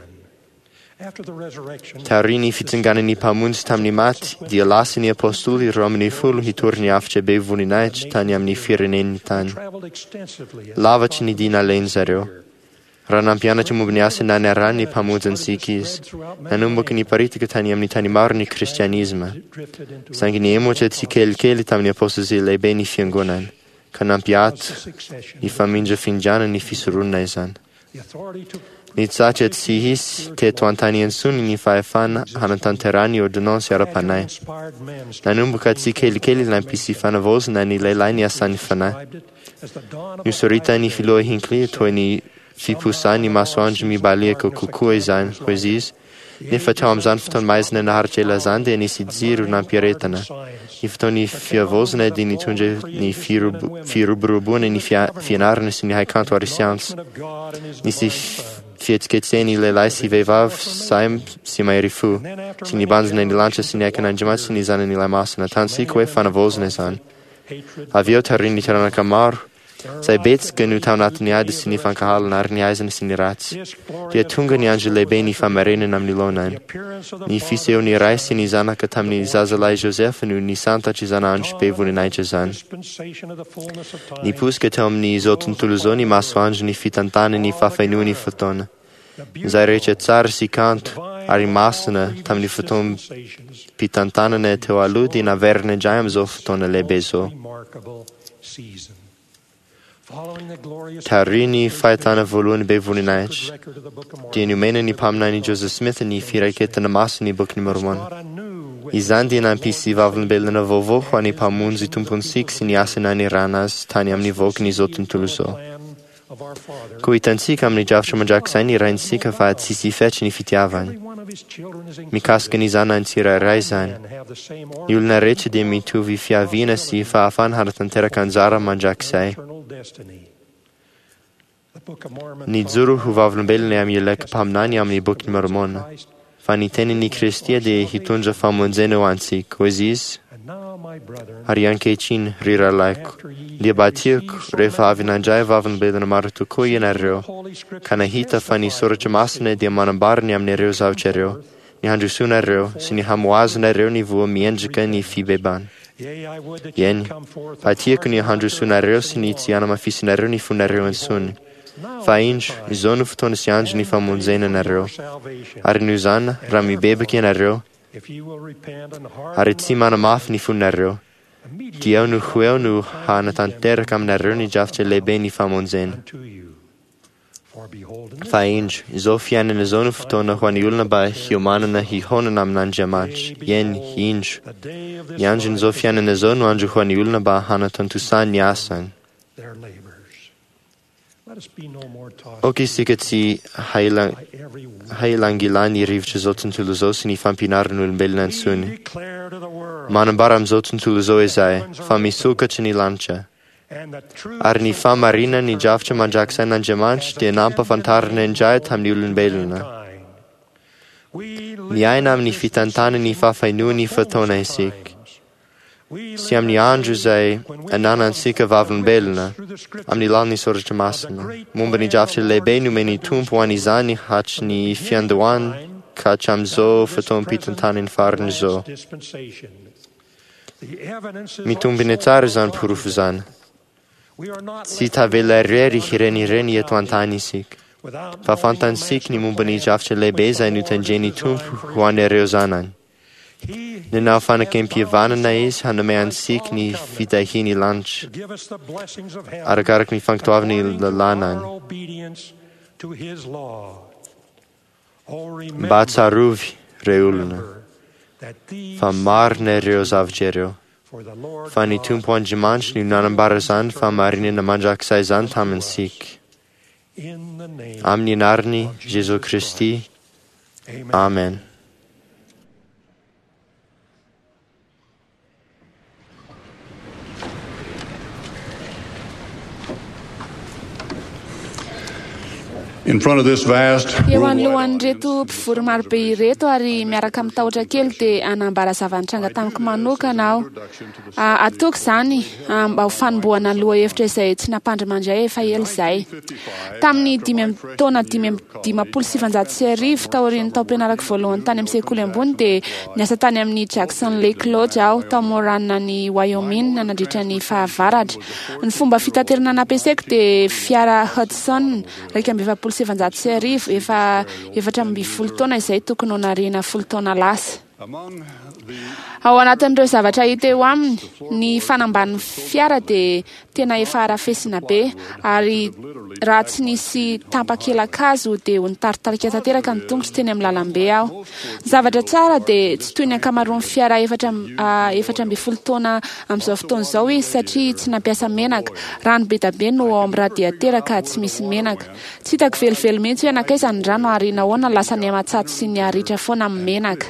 Taurini fitzingani ni pamuns tam ni mati, di alasi ni apostoli romani fulu hiturni afce be vuninaic taniam ni firenen tan. Lavaci ni dina lenzareo. Ranam piana ci mubniase na nerani pamudzan sikis, na numbuk ni paritika taniam ni tanimar ni cristianisma. Sangi ni emo ce si kel keli tam ni apostoli le beni fiangunan. kanampy ato ny famindra findiana ny fisoroana izany. Ny tsatret sy hisy teto an-tany ansony ny fahefana hanatanterany ordonnance ara-panahy. Nanomboka tsy kelikely nampisy fanavozana ny lehilahy ny asan'ny fanahy. Nosoritany filoha Hinckley toy ny fiposany masoandro mibaliaka kokoa izany, pois izy nefa teo amin'izany fotoana maizina naharitra ela zany dia nisy jiro nampiaretana. Ny fotoan'ny fiavozana dia nitondra ny firoboroboana ny fianarana sy ny haikanto ary siansa. Nisy fihetsiketseny lehilahy sy vehivavy sahy sy mahery fo, sy nibanjina ny lanitra sy ny aikan'Andriamanitra sy ny zanan'ilay masina. Tansika hoe fanavozana izany. Avy eo tariny ny taranaka maro, izay betsaka no tao anatiny ady sy ny fankahalana ary ny aizana sy ny ratsy. Dia tonga ny andro lehibe ny famarenana amin'ny laonany. Ny fisehony ray sy ny zanaka tamin'ny zazalahy Joseph no ny santatra izanandro be voninahitra izany. Niposika teo amin'ny izao tontolo izao ny masoandro ny fitantana ny fahafainoany fotoana. Izay rehetra tsara sy kanto ary masina tamin'ny fotoana mpitantanana teo aloha dia naverina indray amin'izao fotoana lehibe izao. Tariny fahitana voalohany be voninahitra dia nomena ny mpaminany Joseph Smith ny firaiketana maso ny boky ny Mormona. Izany dia nampisy vavolombelona vaovao ho any mpamonjy tompontsika sy ny asana ny rana azy tany amin'ny voky ny izao tontolo izao. Koa hitantsika amin'ny drafitra mandrakizay ny raintsika fa tsisy fetry ny fitiavany. Mikasika ny zanany tsirairay izany. Ny olona rehetra dia mitovy fiaviana sy fahafana hanatanteraka anjara mandrakizay. Ny joro ho vavolombelona amin'ny elaka mpaminany amin'ny boky ny Mormona. Fa ny tenin'ny Kristia dia hitondra famonjena ho antsika, hoy izy. Ary ankehitriny ry rahalaiko, dia batiako rehefa avy nandray vavolombelona maro tokoa ianareo, ka nahita fa ny soratra masina dia manambara ny aminareo zavatra ireo, ny handrosoanareo sy ny hamoazonareo ny voa miendrika ny fibebana. Eny, batiako ny handrosoanareo sy ny tsy hanamafisinareo ny fonareo ansony. Fa indro, izao no fotoana sy andro ny famonjena nareo. Ary ny zana, raha mibebaka ianareo, ary tsy manamafy ny fonareo, dia eo no ho eo no hanatanteraka aminareo ny drafitra lehibe ny famonjena. Fa indro, izao fiainana izao no fotoana ho an'ny olona mba hiomanana hihonana amin'Andriamanitra. Eny, indro. Ny andron'izao fiainana izao no andro ho an'ny olona mba hanatantosany ny asany. Ok isika tsy hailangila ny rivotra izao tontolo izao sy ny fampinaran'olombelona antsony. Manambara amin'izao tontolo izao Esaia fa misokatra ny lanitra. Ary ny famarina ny drafitra mandrakisain'Andriamanitra dia nampafantarana indray tamin'ny olombelona. Miaina amin'ny fitantana ny fahafainoany fotoana isika. Sy amin'ny andro izay ananantsika vavolombelona amin'ny lalany soratra masina. Momba ny drafitra lehibe nomeny tompo ho an'izany hatry ny fiandohany ka hatramin'izao fotoam-pitantana ny farany izao. Mitombina tsara izany porofo izany. Tsy tavela irery hirenireny eto an-tany isika. Fa fantansika ny momba ny drafitra lehibe izay notandreny tompo ho an'ireo zanany. Ny nahafanakempihavanana izy hanome antsika ny fitahiny lanitra arakaraka ny fankatoavany lalànany. Mba tsarovy reo olona fa marina ireo zavatra ireo. Fa ny tompo Andriamanitra ny nanambara izany fa marinana mandrakizay izany tamintsika. Amin'ny anarany Jesu Kristy. Amen. In front of this vast eo anolohan'ireto mpivory marobe ireto ary miaraka mitahotra kely dia anambara zavanitranga tamiko manokana aho. Ataoko izany mba ho fanombohana aloha hevitra izay tsy nampandrimandray efa ela izay. Tamin'ny dimy amby taona dimy amby dimampolo sy sivanjato sy arivo taorian'ny taom-pianarako voalohany tany amin'ny sekoly ambony dia niasa tany amin'ny Jackson Lake Lodge aho tao Moranna ny Wyoming nandritra ny fahavaratra. Ny fomba fitaterana nampiasaiko dia fiara Hudson raika amby efapolo sivanjato sy arivo efa efatra amby folo taona izay tokony ho nariana folo taona lasa. ao anatin'ireo zavatra hita eo aminy ny fanamban'ny fiara dia tena efa arafesina be ary raha tsy nisy tampakelakazo dia ho nitaritarika tanteraka ny tongotra teny amin'ny lalambe aho. Zavatra tsara dia tsy toy ny ankamaroan'ny fiara efatra efatra amby folo taona amin'izao fotoana izao izy satria tsy nampiasa menaka. Rano be da be no ao amin'ny radiatera ka tsy misy menaka. Tsy hitako velivelo mihitsy hoe anakaiza ny rano ary nahoana lasa ny amatsato sy ny aritra foana amin'ny menaka.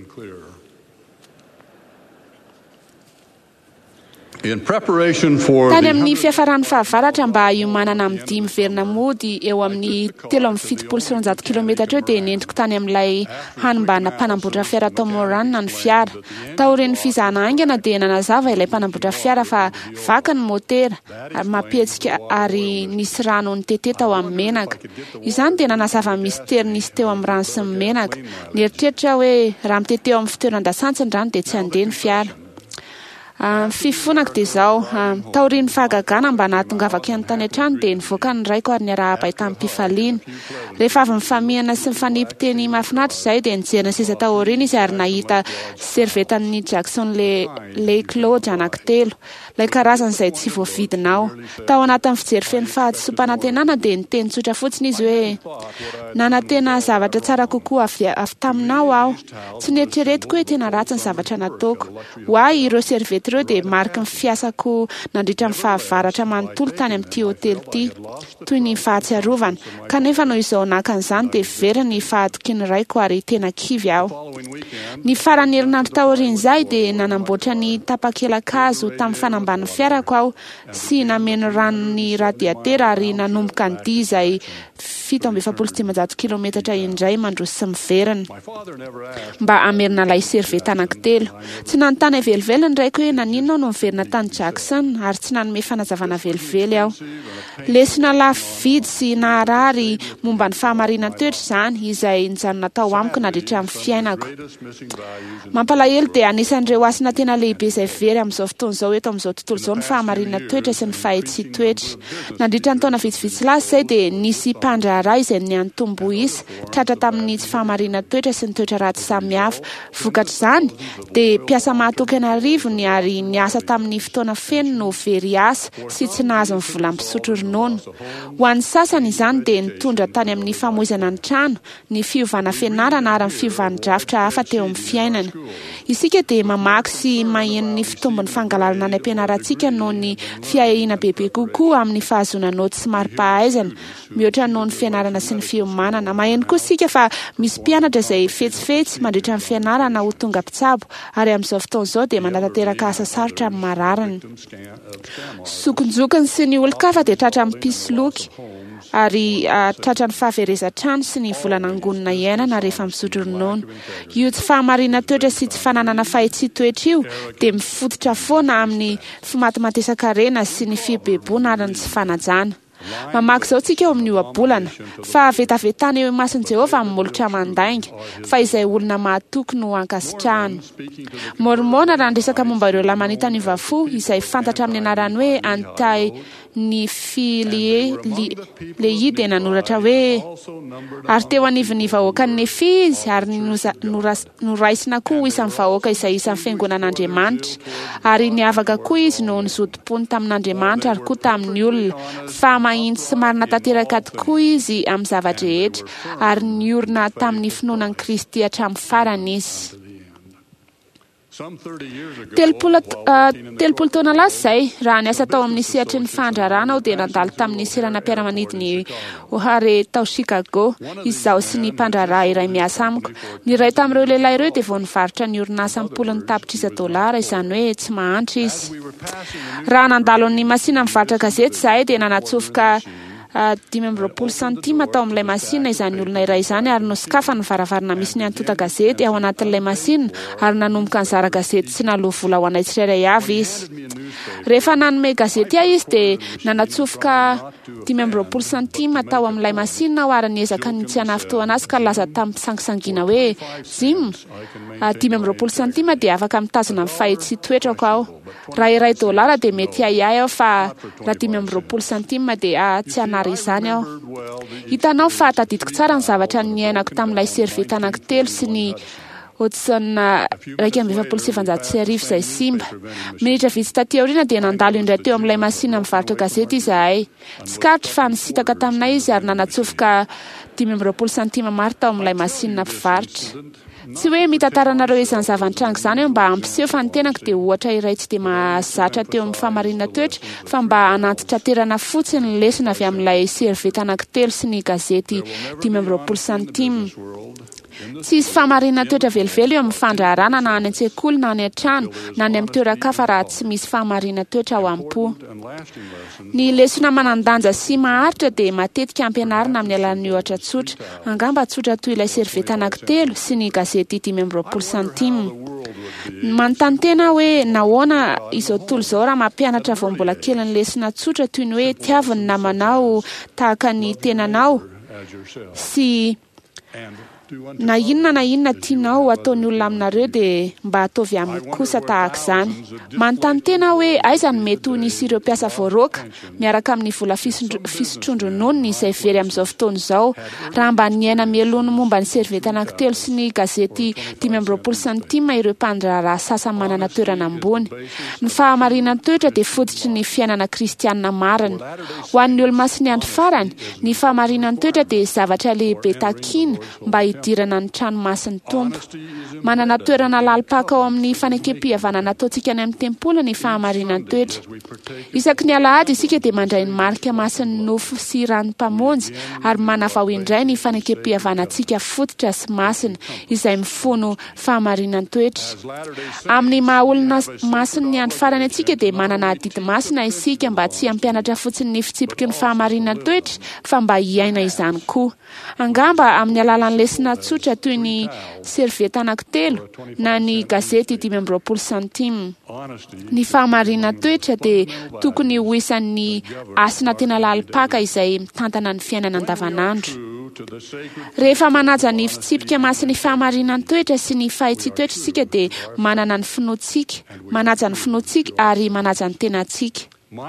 Tany amin'ny fiafarany fahavaratra mba hiomanana amin'ny dimy verina mody eo amin'ny telo amin'ny fitopolo sy roanjato kilometatra eo dia nentiko tany amin'ilay hanimbana mpanamboatra fiara tao Moranina ny fiara. Taorian'ny fizahana aingana dia nanazava ilay mpanamboatra fiara fa vaky ny motera mapetsika ary nisy rano nitete tao amin'ny menaka. Izany dia nanazava mistera nisy teo amin'ny rano sy ny menaka. Nieritreritra hoe raha mitete eo amin'ny fitoeran-dasantsy ny rano dia tsy handeha ny fiara. Fifonako dia izao taorian'ny fahagagana mba nahatongavako ihany tany an-trano dia nivoaka ny raiko ary niarahaba tamin'ny mpifaliana. Rehefa avy mifamihana sy mifanipy teny mahafinaritra izay dia nijerina seza taoriana izy ary nahita servetan'ny Jackson le Claude anankitelo. Ilay karazana izay tsy voavidinao. Tao anatin'ny fijery feno fahatso-panantenana dia niteny tsotra fotsiny izy hoe nanantena zavatra tsara kokoa avy taminao aho. Tsy nieritreretiko hoe tena ratsy ny zavatra nataoko. Hoay ireo servety ireo dia mariky ny fiasako nandritra ny fahavaratra manontolo tany amin'ity hotely ity toy ny fahatsiarovana. Kanefa noho izao nakan'izany dia very ny fahadoky ny raiko ary tena kivy aho. Ny farany herinandro taorian'izay dia nanamboatra ny tapakelakazo tamin'ny fanamban'ny fiarako aho sy nameno ranony radiatera ary nanomboka ny dia izay fito amby efapolo sy dimanjato kilometatra indray mandroso sy miverina mba amerina ilay serveta anankitelo. Tsy nanontany velively ny raiko hoe naninona no miverina tany Jackson ary tsy nanome fanazavana velively aho. Lesona lafo vidy sy naharary momba ny fahamarinana toetra izany izay nijanona tao amiko nandritra amin'ny fiainako. Mampalahelo dia anisan'ireo asina tena lehibe izay very amin'izao fotoana izao eto amin'izao tontolo izao ny fahamarinana toetra sy ny fahetsi-toetra. Nandritra ny taona vitsivitsy lasa izay dia nisy mpandraharaha izay niantombo isa tratra tamin'ny tsy fahamarinana toetra sy ny toetra ratsy samihafa. Vokatra izany dia mpiasa mahatokana arivony ary niasa tamin'ny fotoana feno no very asa sy tsy nahazo ny vola mpisotro ronono. Ho an'ny sasany izany dia nitondra tany amin'ny famoizana ny trano, ny fiovana fianarana ary ny fiovanan-drafitra hafa teo amin'ny fiainana. Isika dia mamaky sy maheno ny fitombon'ny fangalalana ny ampianarantsika noho ny fiahiana bebe kokoa amin'ny fahazoana noty sy mari-pahaizana mihoatra noho ny fianarana sy ny fiomanana. Maheno koa isika fa misy mpianatra izay fetsifetsy mandritra ny fianarana ho tonga mpitsabo ary amin'izao fotoana izao dia manatanteraka asa sarotra amin'ny mararany. Sokonjokony sy ny olon-kafa dia tratra amin'ny pisoloky ary tratra ny fahaverezan-trano sy ny volanangonina iainana rehefa misotro ronono. Io tsy fahamarinana toetra sy tsy fananana fahetsi-toetra io dia mifototra foana amin'ny fimatimatisan-karena sy ny fibebona ary ny tsy fanajana. Mamaky izao tsika eo amin'ny ohabolana fa vetavetana eo imasin'i Jehovah molotra mandainga fa izay olona mahatoky no ankasitrahana. Mormona raha ndresaka momba ireo lamanita ny vafo izay fantatra amin'ny anarany hoe antai ny filie lehi dia nanoratra hoe ary teo anivon'ny vahoaka ny nefizy ary noraisina koa isan'ny vahoaka izay isan'ny fiangonan'Andriamanitra ary niavaka koa izy noho nizodi-pony tamin'Andriamanitra ary koa tamin'ny olona fa mahitsy sy marina tanteraka tokoa izy amin'ny zavatra rehetra ary niorina tamin'ny finoanan'i Kristy hatramin'ny farany izy. Telopolo taona lasa izay raha niasa tao amin'ny sehatry ny fandrarana aho dia nandalo tamin'ny seranam-piaramanidiny Ohare tao Chicago izaho sy ny mpandraraha iray miasa amiko. Ny iray tamin'ireo lehilahy ireo dia vao nivarotra ny orinasa mpolo ny tapitrisa dolara izany hoe tsy mahantra izy. Raha nandalo ny masina mivarotra gazety izahay dia nanatsofoka dimy amby roapolo santima tao amin'ilay masina izany olona iray izany ary nosokafa ny varavarana misy ny antota gazety ao anatin'ilay masina ary nanomboka ny zara gazety sy naloha vola ho anay tsirairay avy izy. Rehefa nanome gazety ahy izy dia nanatsofoka dimy amby roapolo santima tao amin'ilay masina aho ary niezaka ny tsy hanafitoana azy ka laza tamin'ny mpisangisangina hoe jim dimy amby roapolo santima dia afaka mitazona amin'ny fahetsi-toetrako aho. Raha iray dolara dia mety ahiahy aho fa raha dimy amby roapolo santima dia tsy hanary izany aho. Hitanao fa tadidiko tsara ny zavatra niainako tamin'ilay serveta anankitelo sy ny Hodson raika amby efapolo sy efanjato sy arivo izay simba. Minitra vitsy taty aoriana dia nandalo indray teo amin'ilay masina mivarotra gazety izahay. Tsy karotry fa nisitaka taminay izy ary nanatsofoka dimy amby roapolo santima maro tao amin'ilay masinina mpivarotra. Tsy hoe mitantaranareo izany zavan-trango izany eo mba ampiseho fa ny tenako dia ohatra iray tsy dia mahazatra teo amin'ny fahamarinana toetra fa mba hanantitra terana fotsiny ny lesona avy amin'ilay serveta anankitelo sy ny gazety dimy amby roapolo santima. Tsy isy fahamarinana toetra velively eo amin'ny fandraharana na any an-tsekoly na any an-trano na any amin'ny toeran-kafa raha tsy misy fahamarinana toetra ao am-po. Ny lesona manandanja sy maharitra dia matetika ampianarina amin'ny alalan'ny ohatra tsotra, angamba tsotra toy ilay serveta anankitelo sy ny gazety dimy amby roapolo santima. Manontany tena hoe nahoana izao tontolo izao raha mampianatra vao mbola kely ny lesona tsotra toy ny hoe tiaviny namanao tahaka ny tenanao sy na inona na inona tianao ataon'ny olona aminareo dia mba ataovy aminy kosa tahaka izany. Manontany tena hoe aiza no mety ho nisy ireo mpiasa voaroka miaraka amin'ny vola fisotrondronony izay very amin'izao fotoana izao raha mba niaina mielony momba ny serveta anankitelo sy ny gazety dimy amby roapolo santima ireo mpandraharaha sasany manana toerana ambony. Ny fahamarinana toetra dia fototry ny fiainana kristianina marina. Ho an'ny olona sy ny andro farany, ny fahamarinana toetra dia zavatra lehibe takiana mba dirana ny tranomasin'ny tompo. Manana toerana lalipaka ao amin'ny fanekem-pihavanana ataontsika any amin'ny tempola ny fahamarinana toetra. Isaky ny alahady isika dia mandray ny marika masin'ny nofo sy ranom-pamonjy ary manavao indray ny fanekem-pihavanantsika fototra sy masina izay mifono fahamarinana toetra. Amin'ny mahaolona masin'ny andro farany antsika dia manana adidy masina isika mba tsy hampianatra fotsiny ny fitsipiky ny fahamarinana toetra fa mba hiaina izany koa. Angamba amin'ny alalan'ny lesona tsotra toy ny serveta anankitelo na ny gazety dimy amby roapolo santima. Ny fahamarinana toetra dia tokony ho isan'ny asina tena lalipaka izay mitantana ny fiainana andavanandro. Rehefa manaja ny fitsipika masin'ny fahamarinana toetra sy ny fahitsy-toetra isika dia manana ny finoantsika, manaja ny finoantsika ary manaja ny tenantsika.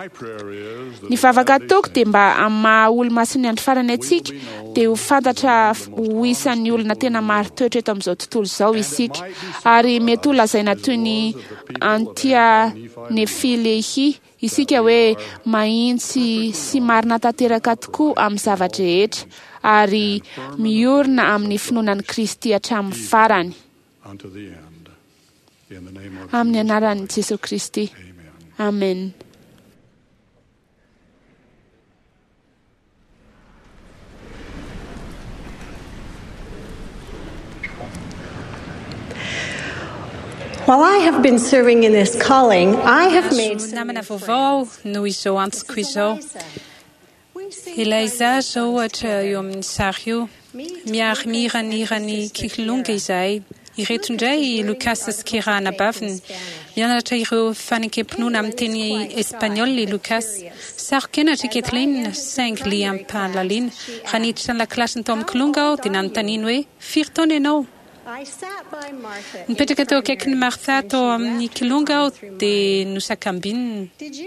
Ny vavaka ataoko dia mba amin'ny maha olo-mason'ny andro farany antsika dia ho fantatra ho isan'ny olona tena maro toetra eto amin'izao tontolo izao isika ary mety ho lazaina toy ny Antia Nefilehi isika hoe mahintsy sy marina tanteraka tokoa amin'ny zavatra rehetra ary miorina amin'ny finoanan'i Kristy hatramin'ny farany. Amin'ny anaran'i Jesosy Kristy. Amen. While I have been serving in this calling, I have made namana vovao no izao antsiko izao. Ilay izaho zao ohatra eo amin'ny sary io miary miranirany kiklonga izahay. Ireto indray Lukas sy kirana baviny mianatra ireo fanekempinoana amin'ny teny espaniola i Lukas. Saro kenatra Kathleen cinq liam-pahalalina raha niditra ny lakilasiny tao amin'ny kilonga aho dia nanontaniany hoe firy taona ianao? Nipetraka teo akaikin'ny Martha tao amin'ny kilonga aho dia nosakambinina.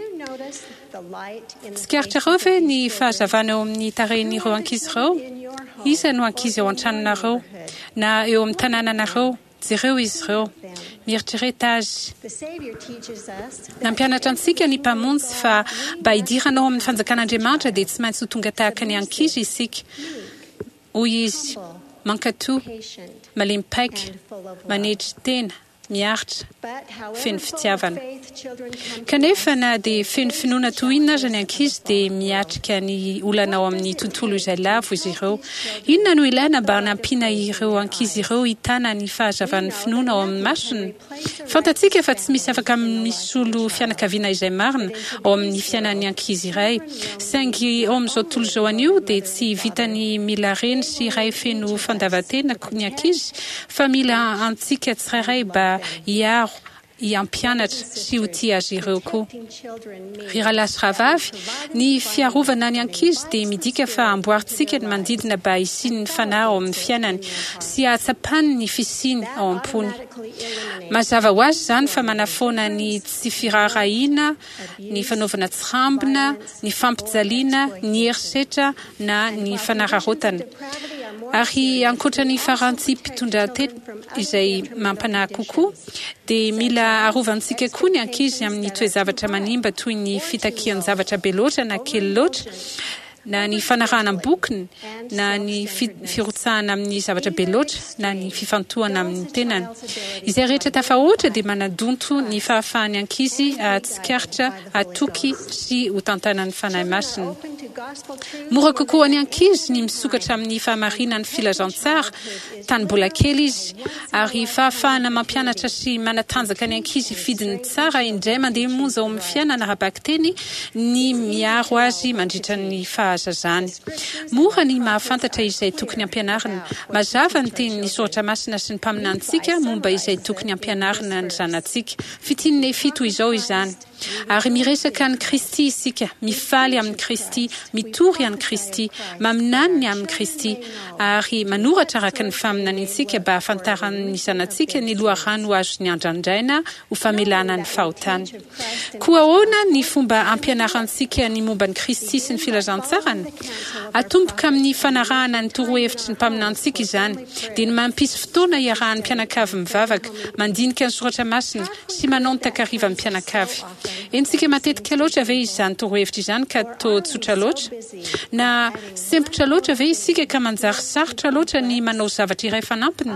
Tsy karitra reo ve ny fahazavana eo amin'ny tarehin'ireo ankizy reo? Iza no ankizy eo an-tranonareo na eo amin'ny tanànanareo? Jereo izy reo. Mieritrereita azy. Nampianatra antsika ny mpamonjy fa mba hidiranao amin'ny fanjakan'Andriamanitra dia tsy maintsy ho tonga tahaka ny ankizy isika. Hoy izy, mankatoa, malemy-paika, manetry tena, miaritra, feno fitiavana. Kanefa na dia feno finoana tohinana aza ny ankizy dia miatrika ny olana ao amin'ny tontolo izay lavo izy ireo. Inona no ilaina mba nampiana ireo ankizy ireo hitana ny fahazavan'ny finoana ao amin'ny masony? Fantatsika fa tsy misy afaka misy olo fianakaviana izay marina ao amin'ny fiainan'ny ankizy iray. Saingy ao amin'izao tontolo izao anio dia tsy vitany mila reny sy iray feno fandavatena ny ankizy fa mila antsika tsirairay mba iaro, iampianatra sy ho tia azy ireo koa. Ry rahalasy rahavavy, ny fiarovana ny ankizy dia midika fa amboaritsika ny mandidina mba hisiny ny fanahy ao amin'ny fiainany sy hahatsapany ny fisiny ao am-pony. Mazava ho azy izany fa manafoana ny tsy firarahiana, ny fanaovana tsirambina, ny fampijaliana, ny herisetra na ny fanararotana. Ary ankoatran'ny farantsy mpitondra teny izay mampana kokoa, dia mila arovantsika koa ny ankizy amin'ny toe-zavatra manimba toy ny fitakian zavatra be loatra na kely loatra, na ny fanarahana bokiny, na ny firotsahana amin'ny zavatra be loatra, na ny fifantohana amin'ny tenany. Izay rehetra tafahoatra dia manadonto ny fahafahan'ny ankizy atsikaritra, atoky sy ho tantanan'ny fanahy masina. Mora kokoa ny ankizy ny misokatra amin'ny fahamarinan'ny filazantsara tany mbola kely izy, ary fahafahana mampianatra sy manatanjaka ny ankizy fidiny tsara indray mandeha monja ao amin'ny fiainana rabaky-teny ny miaro azy mandritra ny fahazazany. Mora ny mahafantatra izay tokony ampianarina. Mazava ny tenin'ny soratra masina sy ny mpaminantsika momba izay tokony ampianarina ny zanatsika. Fitiny fito izao izany. Ary miresaka ny Kristy isika, mifaly amin'ny Kristy, mitory amin'ny Kristy, maminany amin'ny Kristy, ary manoratra araka ny faminanintsika mba ahafantaran'ny zanatsika ny loharano azo ny andrandraina ho famelana ny fahotany. Koa ahoana ny fomba ampianarantsika ny momba ny Kristy sy ny filazantsarany? Atomboka amin'ny fanarahana ny torohevitry ny mpaminantsika izany, dia ny mampisy fotoana iarahan'ny mpianakavy mivavaka, mandinika ny soratra masina sy manao ny takariva amin'ny mpianakavy. Ensika matetika loatra ve izany torohevitra izany ka to tsotra loatra? Na sempotra loatra ve isika ka manjary sarotra loatra ny manao zavatra iray fanampiny?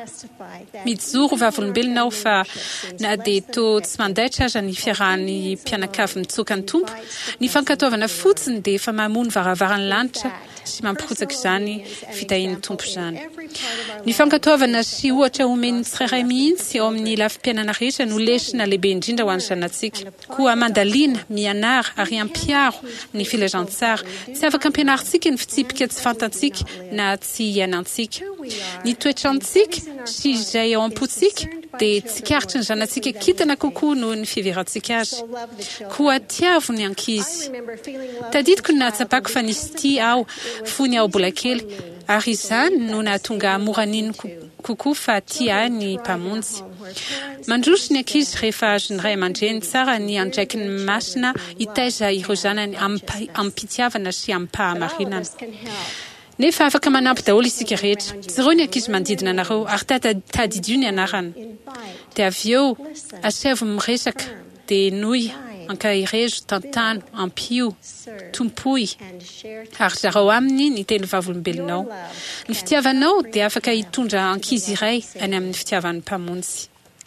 Mijoro vavolombelona aho fa na dia to tsy mandaitra aza ny fiarahan'ny mpianakavy mitsoka ny tompo, ny fankatoavana fotsiny dia efa mamono varavarany lanitra sy mampirotsaka izany fitahin'ny tompo izany. Ny fankatoavana sy ohatra omeny tsirairay mihitsy ao amin'ny lafim-piainana rehetra no lesona lehibe indrindra ho an'ny zanatsika. Koa mandaliana, mianara ary ampiaro ny filazantsara. Tsy afaka ampianarintsika ny fitsipika tsy fantantsika na tsy iainantsika. Ny toetrantsika sy izay ao am-potsika dia tsikaritry ny zanatsika kitana kokoa noho ny fiheverantsika azy. Koa tiavo ny ankizy. Tadidiko ny nahatsapako fa nisy ty aho fony aho bola kely, ary izany no nahatonga moraniny kokoa fa tia ny mpamonjy. Mandroso ny ankizy rehefa azo ny ray aman-dreny tsara ny andraiky ny masina hitaiza ireo zanany ampitiavana sy ampahamarinana. Nefa afaka manampy daholo isika rehetra. Jereo ny ankizy manodidina anareo ary tadidio ny anarana. Dia avy eo asevo miresaka dia noy, ankairezo, tantano, ampio, tompoy, ary zareo aminy ny teny vavolombelonao. Ny fitiavanao dia afaka hitondra ankizy iray any amin'ny fitiavan'ny mpamonjy.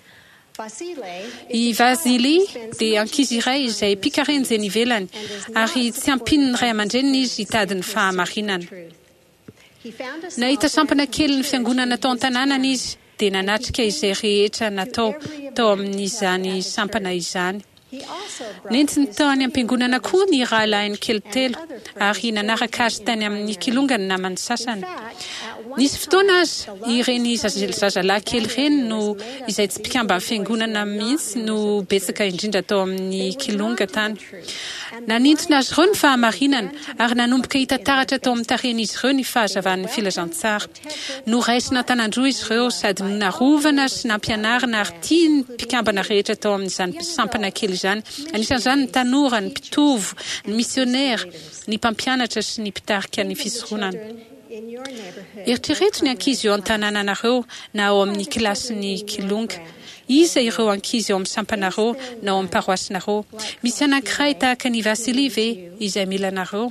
I Vasily dia ankizy iray izay pikaren'ny izay nivelany, ary tsy ampiny ny ray aman-dreniny izy hitady ny fahamarinana. Nahita sampana kely ny fiangonana tao an-tanànany izy, dia nanatrika izay rehetra natao tao amin'izany sampana izany. Nentsy ny tao any am-piangonana koa ny rahalainy kely telo, ary nanaraka azy tany amin'ny kilongany namany sasany. Nisy fotoana azy, ireny zazalahy kely ireny no izay tsy mpikamba amin'ny fiangonana mihitsy no betsaka indrindra tao amin'ny kilonga tany. Nanintona azy ireo ny fahamarinana, ary nanomboka hitantaratra tao amin'ny taren'izy ireo ny fahazavan'ny filazantsara. Noraisina tanandroa izy ireo sady narovana sy nampianarina ary tia ny mpikambana rehetra tao amin'izany sampana kely izany. Anisan'izany ny tanora, ny mpitovo, ny misionera, ny mpampianatra sy ny mpitarika ny fisoronana. Eritrereto ny ankizy eo an-tanànanareo na ao amin'ny kilasin'ny kilonga. Iza ireo ankizy eo amin'ny sampanareo na ao amin'ny paroasinareo. Misy anankiray tahaka ny Vasily ve izay milanareo?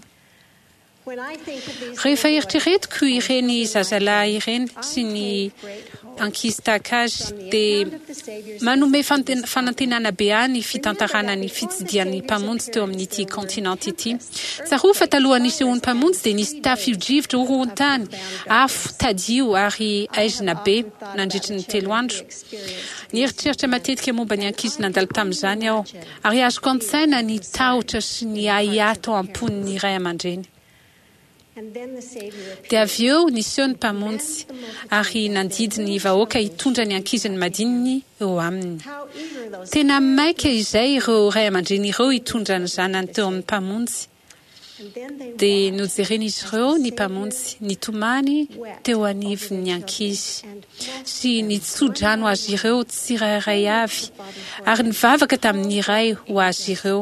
Rehefa eritreretiko ireny zazalahy ireny sy ny ankizy tahaka azy dia manome fanantenana be any fitantarana ny fitsidian'ny mpamonjy teo amin'ity kontinanty ity. Tsaroa fa taloha nisy ho'ny mpamonjy dia nisy tafio-drivotra horohon-tany, afo, tadio ary aizina be nandritry ny telo andro. Nieritreritra matetika momba ny ankizy nandalo tamin'izany aho, ary azoko an-tsaina ny tahotra sy ny ahiato am-pon'ny ray aman-dreny. Dia avy eo niseho ny mpamonjy ary nandidy ny vahoaka hitondra ny ankiziny madininy eo aminy. Tena maika izay ireo ray aman-dreny ireo hitondra ny zanany teo amin'ny mpamonjy. Dia nojeren'izy ireo ny mpamonjy nitomany teo anivon'ny ankizy sy nitsodrano azy ireo tsirairay avy ary nivavaka tamin'ny iray ho azy ireo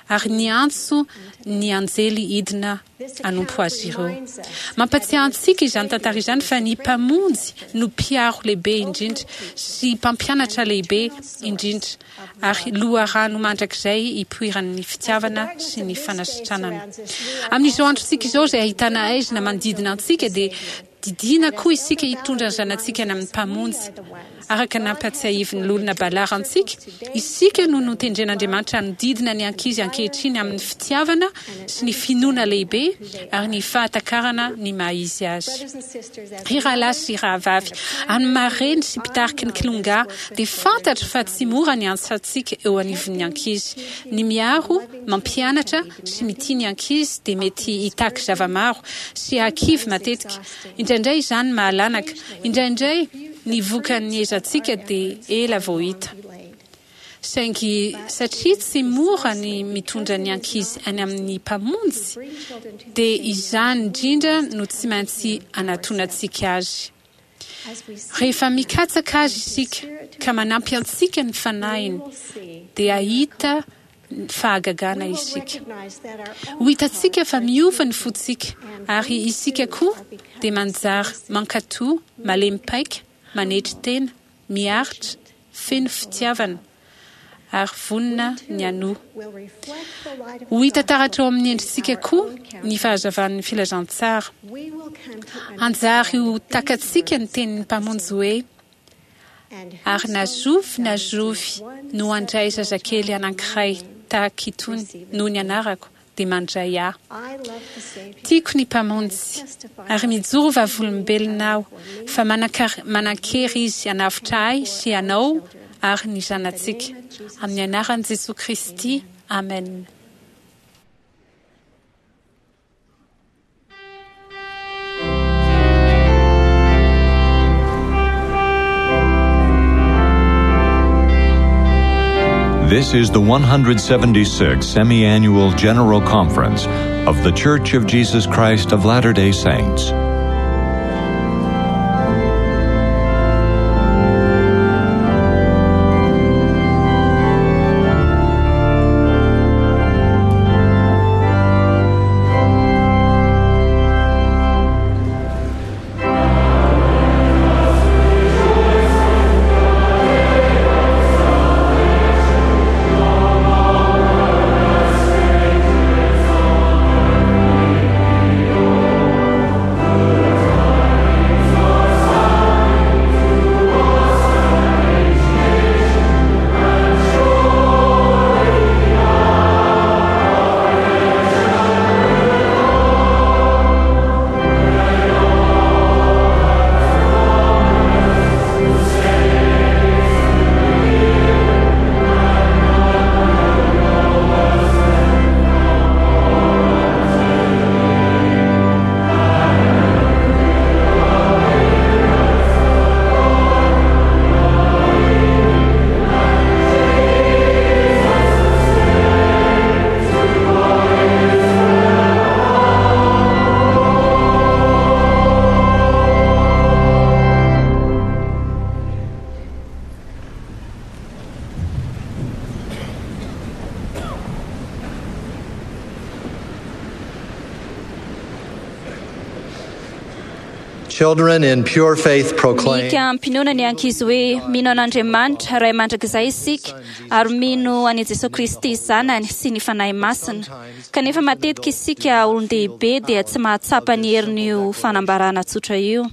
ary ny antso ny anjely idina anompo azy ireo. Mampatsiahy antsika izany tantara izany fa ny mpamonjy no mpiaro lehibe indrindra sy mpampianatra lehibe indrindra ary loharano mandrakizay ipoiran'ny fitiavana sy ny fanasitranana. Amin'izao androntsika izao izay ahitana aizina manodidina antsika dia didina koa isika hitondra ny zanantsika any amin'ny mpamonjy. Araka nampatsiahiviny l'olona balarantsika, isika no notendren'Andriamanitra nodidina ny ankizy ankehitriny amin'ny fitiavana sy ny finoana lehibe ary ny fahatakarana ny maha-izy azy. Ry rahalahy sy rahavavy, amin'ny mareny sy mpitariky ny kilonga dia fantatra fa tsy mora ny antsantsika eo anivon'ny ankizy. Ny miaro, mampianatra sy mitia ny ankizy dia mety hitaky zavamaro sy hakivy matetika. Indraindray izany mahalanaka, indraindray ny vokan'ny ezantsika dia ela vao hita. Saingy satria tsy mora ny mitondra ny ankizy any amin'ny mpamonjy, dia izany indrindra no tsy maintsy anatonantsika azy. Rehefa mikatsaka azy isika ka manampy antsika ny fanahiny, dia ahita fahagagana isika. Ho hitantsika fa miova ny fotsika ary isika koa dia manjary mankatoa, malemy-paika, manetry tena, miaritra, feno fitiavana ary vonina ny anoa. Ho hita taratra ao amin'ny endritsika koa ny fahazavan'ny filazantsara. Anjary ho takatsika ny tenin'ny mpamonjy hoe ary nazovy nazovy no andray zazakely anankiray tahaka itony noho ny anarako dia mandray ahy. Tiako ny mpamonjy ary mijoro vavolombelonao fa manakar- manakery izy hanavitra ahy sy anao ary ny zanantsika. Amin'ny anaran'i Jesosy Kristy. Amen. This is the one hundred seventy-sixth Semi-Annual General Conference of The Church of Jesus Christ of Latter-day Saints. Children in pure faith proclaim. Nika mpinoana ny ankizy hoe mino an'Andriamanitra ray mandrakizay isika ary mino an'i Jesosy Kristy zanany sy ny fanahy masina. Kanefa matetika isika olon-dehibe dia tsy mahatsapa ny herin'io fanambarana tsotra io.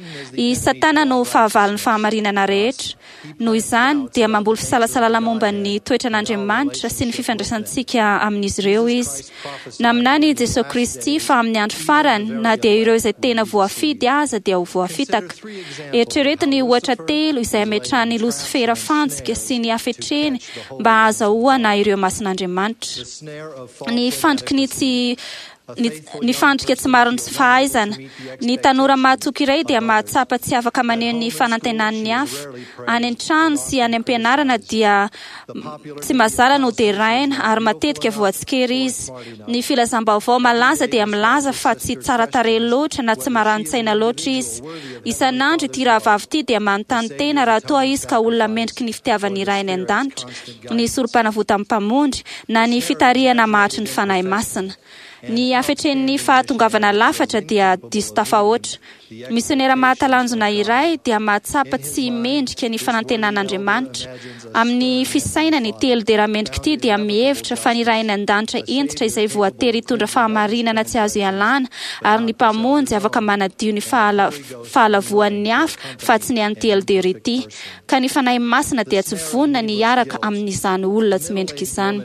I Satana no fahavalon'ny fahamarinana rehetra. Noho izany dia mamboly fisalasalala momba ny toetran'Andriamanitra sy ny fifandraisantsika amin'izy ireo izy. Na aminany Jesosy Kristy fa amin'ny andro farany na dia ireo izay tena voafidy aza dia ho voafitaka. Eritreretiny ohatra telo izay ametrahany Lusifera fantsika sy ny hafetreny mba azahoana ireo masin'Andriamanitra. Ny fandriky ny tsy nifandrika tsy maro ny fahaizana. Ny tanora mahatoky iray dia mahatsapa tsy afaka maneho ny fanantenan'ny hafa. Any an-trano sy any am-pianarana dia tsy mazara no deraina ary matetika voatsikera izy. Ny filazam-baovao malaza dia milaza fa tsy tsara tarehy loatra na tsy marani-tsaina loatra izy. Isan'andro ity rahavavy ity dia manontany tena raha toa izy ka olona mendriky ny fitiavany iray any an-danitra, ny sorom-panavota amin'ny mpamondry na ny fitarihana mahatry ny fanahy masina. Ny afetren'ny fahatongavana lafatra dia diso tafahoatra. Misionera mahatalanjona iray dia mahatsapa tsy mendrika ny fanantenan'Andriamanitra. Amin'ny fisainany telo dera mendrika ity dia mihevitra fa ny ray an-danitra entitra izay voatery hitondra fahamarinana tsy azo ialana ary ny mpamonjy afaka manadio ny fahala, fahalavoan'ny hafa fa tsy ny an'ny telo dera ity. Ka ny fanahy masina dia tsy vonona ny hiaraka amin'izany olona tsy mendrika izany.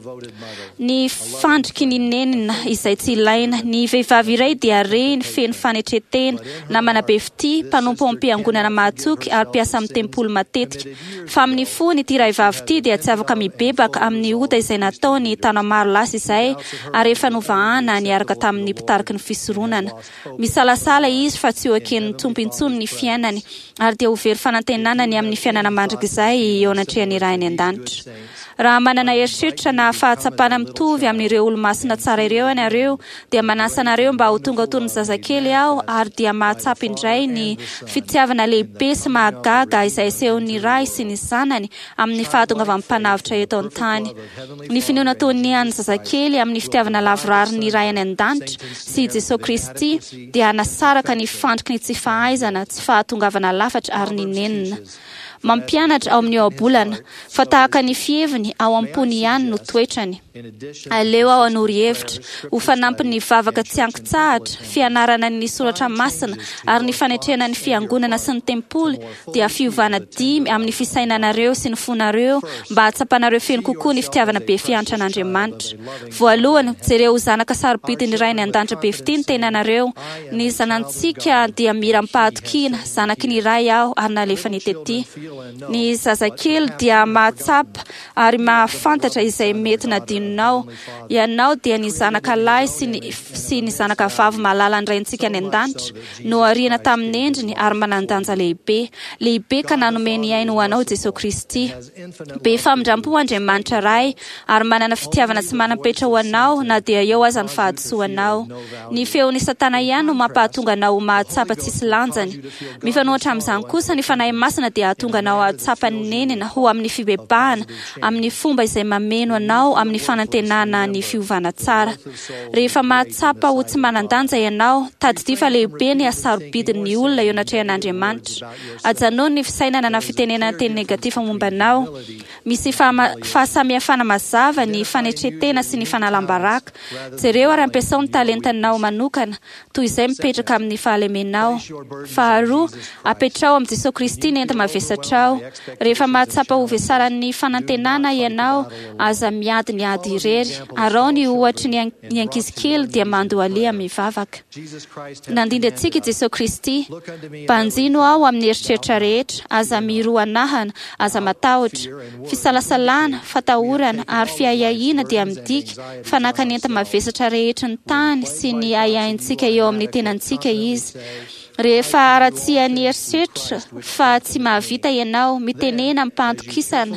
Ny fandriky ny nenina izay tsy ilaina. Ny vehivavy iray dia reny feno fanetretena na manabefity, mpanompo am-piangonana mahatoky ary mpiasa amin'ny tempolo matetika. Fa amin'ny fony ity rahavavy ity dia tsy afaka mibebaka amin'ny ota izay nataony tana maro lasa izay ary efa novahana niaraka tamin'ny mpitariky ny fisoronana. Misalasala izy fa tsy ho eken'ny tompo intsony ny fiainany ary dia ho very fanantenanany amin'ny fiainana mandrakizay eo anatrehany iray any an-danitra. Raha manana eritreritra na fahatsapana mitovy amin'ireo olo-masina tsara ireo ianareo dia manasa anareo mba ho tonga tony zazakely aho ary dia mahatsapa indray ny fitiavana lehibe sy mahagaga izay asehon'ny ray sy ny zanany amin'ny fahatongavany mpanavitra eto an-tany. Ny finoana ataony an'ny zazakely amin'ny fitiavana lavorary ny ray any an-danitra sy Jesosy Kristy dia hanasaraka ny fandriky ny tsy fahaizana, tsy fahatongavana lafatra ary ny nenina. Mampianatra ao amin'ny ohabolana fa tahaka ny fieviny ao am-pony ihany no toetrany. Aleo ao anory hevitra ho fanampy ny vavaka tsy ankitsahatra, fianarana ny soratra masina ary ny fanetrena ny fiangonana sy ny tempoly dia fiovana dimy amin'ny fisainanareo sy ny fonareo mba hatsapanareo feno kokoa ny fitiavana be fiantra an'Andriamanitra. Voalohany, jereo zanaka sarobidiny iray ny an-danitra be fitiny tenanareo. Ny zanantsika dia mira mpahatokiana, zanaky ny ray aho ary nalefa ny tety. Ny zazakely dia mahatsapa ary mahafantatra izay mety nadinonao. Ianao dia ny zanaka lahy sy ny, sy ny zanaka vavy mahalala ny raintsika any an-danitra no ariana tamin'ny endriny ary manandanja lehibe. Lehibe ka nanomeny ainy ho anao Jesosy Kristy. Be famindrampo Andriamanitra ray ary manana fitiavana tsy manam-petra ho anao na dia eo aza ny fahadisoanao. Ny feon'ny Satana ihany no mampahatonga anao mahatsapa tsisy lanjany. Mifanohitra amin'izany kosa ny fanahy masina dia hahatonga anao hahatsapa ny nenina ho amin'ny fibebahana, amin'ny fomba izay mameno anao amin'ny fanantenana ny fiovana tsara. Rehefa mahatsapa ho tsy manandanja ianao, tadidia fa lehibe ny hasarobidin'ny olona eo anatrehan'Andriamanitra. Ajanony ny fisainana na fitenenana teny negativa momba anao. Misy fahasamihafana mazava ny fanetretena sy ny fanalambaraka. Jereo ary ampiasao ny talentanao manokana toy izay mipetraka amin'ny fahalemenao. Faharoa, apetrao amin'ny Jesosy Kristy ny enta-mavesatrao. Rehefa mahatsapa ho vesaran'ny fanantenana ianao, aza miady ny ady irery. Arao ny ohatry ny ankizy kely dia mandoa lia mivavaka. Nandindry antsika Jesosy Kristy, mpanjino ao amin'ny eritreritra rehetra, aza miroa anahana, aza matahotra. Fisalasalana, fatahorana ary fiahiahina dia midika fanaka ny enta-mavesatra rehetra ny tany sy ny ahiahintsika eo amin'ny tenantsika izy. Rehefa aratsiha ny eritreritra fa tsy mahavita ianao mitenena mipantokisana,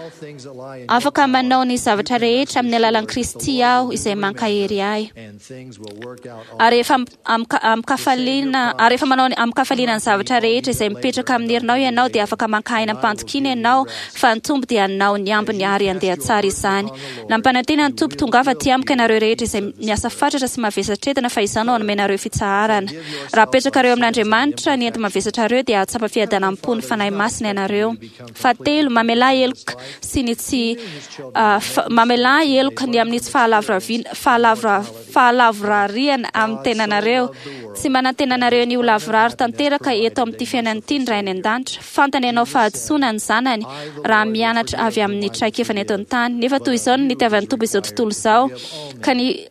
afaka manao ny zavatra rehetra amin'ny alalan'i Kristy aho izay mankahery ahy. Ary rehefa amkafaliana, ary rehefa manao amkafaliana ny zavatra rehetra izay mipetraka amin'ny herinao ianao dia afaka mankahaina mipantokina ianao fa ny tombo dia anao ny ambiny ary andeha tsara izany. Nampanantena ny tombo tonga afa ty amika ianareo rehetra izay miasa fatratra sy mavesatretana fa izany ao nomenareo fitsaharana. Raha petrakareo amin'Andriamanitra ny enta-mavesatrareo dia atsapa fiadanam-pony fanahy masina ianareo. Fahatelo, mamela eloka sy ny tsy uh, mamela eloka ny amin'ny tsy fahalavrariana amin'ny tenanareo. Tsy manantenanareo ny olavrary tanteraka eto amin'ity fiainany ity ny ray ny an-danitra. Fantany ianao fahadisoana ny zanany raha mianatra avy amin'ny traikefa eto an-tany. Nefa toy izao ny nitiavan'ny tombo izao tontolo izao ka ny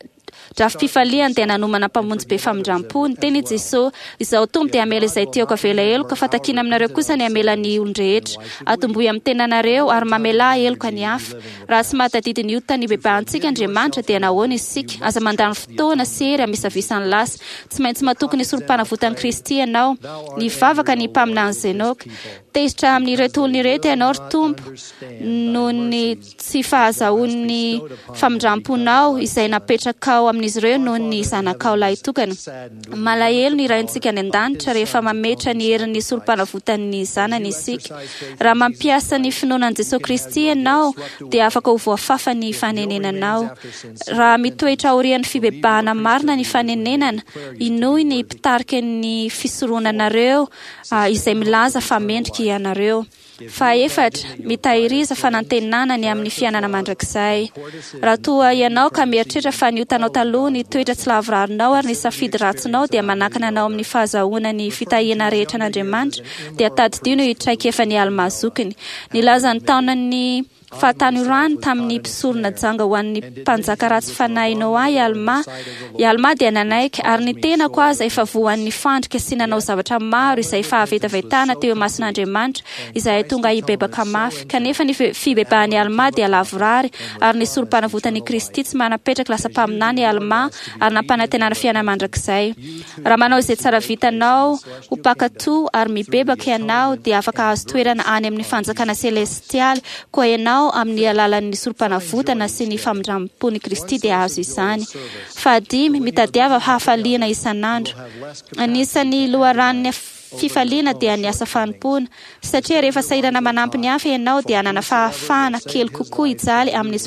Drafy fifaliany dia nanomana mpamonjy be famindram-pony. Teny Jesosy, izao tompo dia amela izay tiako avela heloka fa takina aminareo kosa ny amela ny olon-drehetra. Atombohy amin'ny tenanareo ary mamela heloka ny hafa. Raha tsy mahatadidiny io tany bebahantsika Andriamanitra dia nahoana isika? Aza mandany fotoana sery amisavisany lasa. Tsy maintsy matoky ny solom-panavotan'i Kristy ianao, ny vavaka ny mpaminany Zenoka. Tezitra amin'ireto olona ireto ianao ry Tompo noho ny tsy fahazahoan'ny famindram-ponao izay napetraka ao amin'izy ireo noho ny zanakao lahy tokana. Malahelo ny raintsika any an-danitra rehefa mametra ny herin'ny solom-panavotan'ny zanany isika. Raha mampiasa ny finoanan'i Jesosy Kristy ianao dia afaka ho voafafa ny fanenenanao. Raha mitoetra aorian'ny fibebahana marina ny fanenenana, inoy ny mpitarika ny fisoroananareo izay milaza fa mendrika ianareo. Fa efatra, mitahiriza fanantenana ny amin'ny fiainana mandrakizay. Raha toa ianao ka mieritreritra fa niotanao taloha ny toetra tsy lavirarinao ary ny safidy ratsinao dia manakana anao amin'ny fahazahoana ny fitahiana rehetra an'Andriamanitra dia tadidio ny traikefa ny almazokiny. Nilaza ny taonany fahataniorany tamin'ny mpisorona janga ho an'ny mpanjaka ratsy fanahy Noa i Alma. I Alma dia nanaiky ary ny tenako aza efa voan'ny fandrika sy nanao zavatra maro izay fahavetavetana teo imason'Andriamanitra izay tonga hibebaka mafy. Kanefa ny fibebahan'i Alma dia lavorary ary ny solom-panavotany Kristy tsy manapetraka lasa mpaminany Alma ary nampanantenana fiainana mandrakizay. Raha manao izay tsara vitanao ho mpakatoa ary mibebaka ianao dia afaka azo toerana any amin'ny fanjakana selestialy koa ianao amin'ny alalan'ny solom-panavotana sy ny famindram-pony Kristy dia azo izany. Fahadimy, mitadiava hafaliana isan'andro. Anisan'ny loharan'ny fifaliana dia ny asa fanompona satria rehefa sahirana manampy ny hafa ianao dia anana fahafahana kely kokoa hijaly amin'izy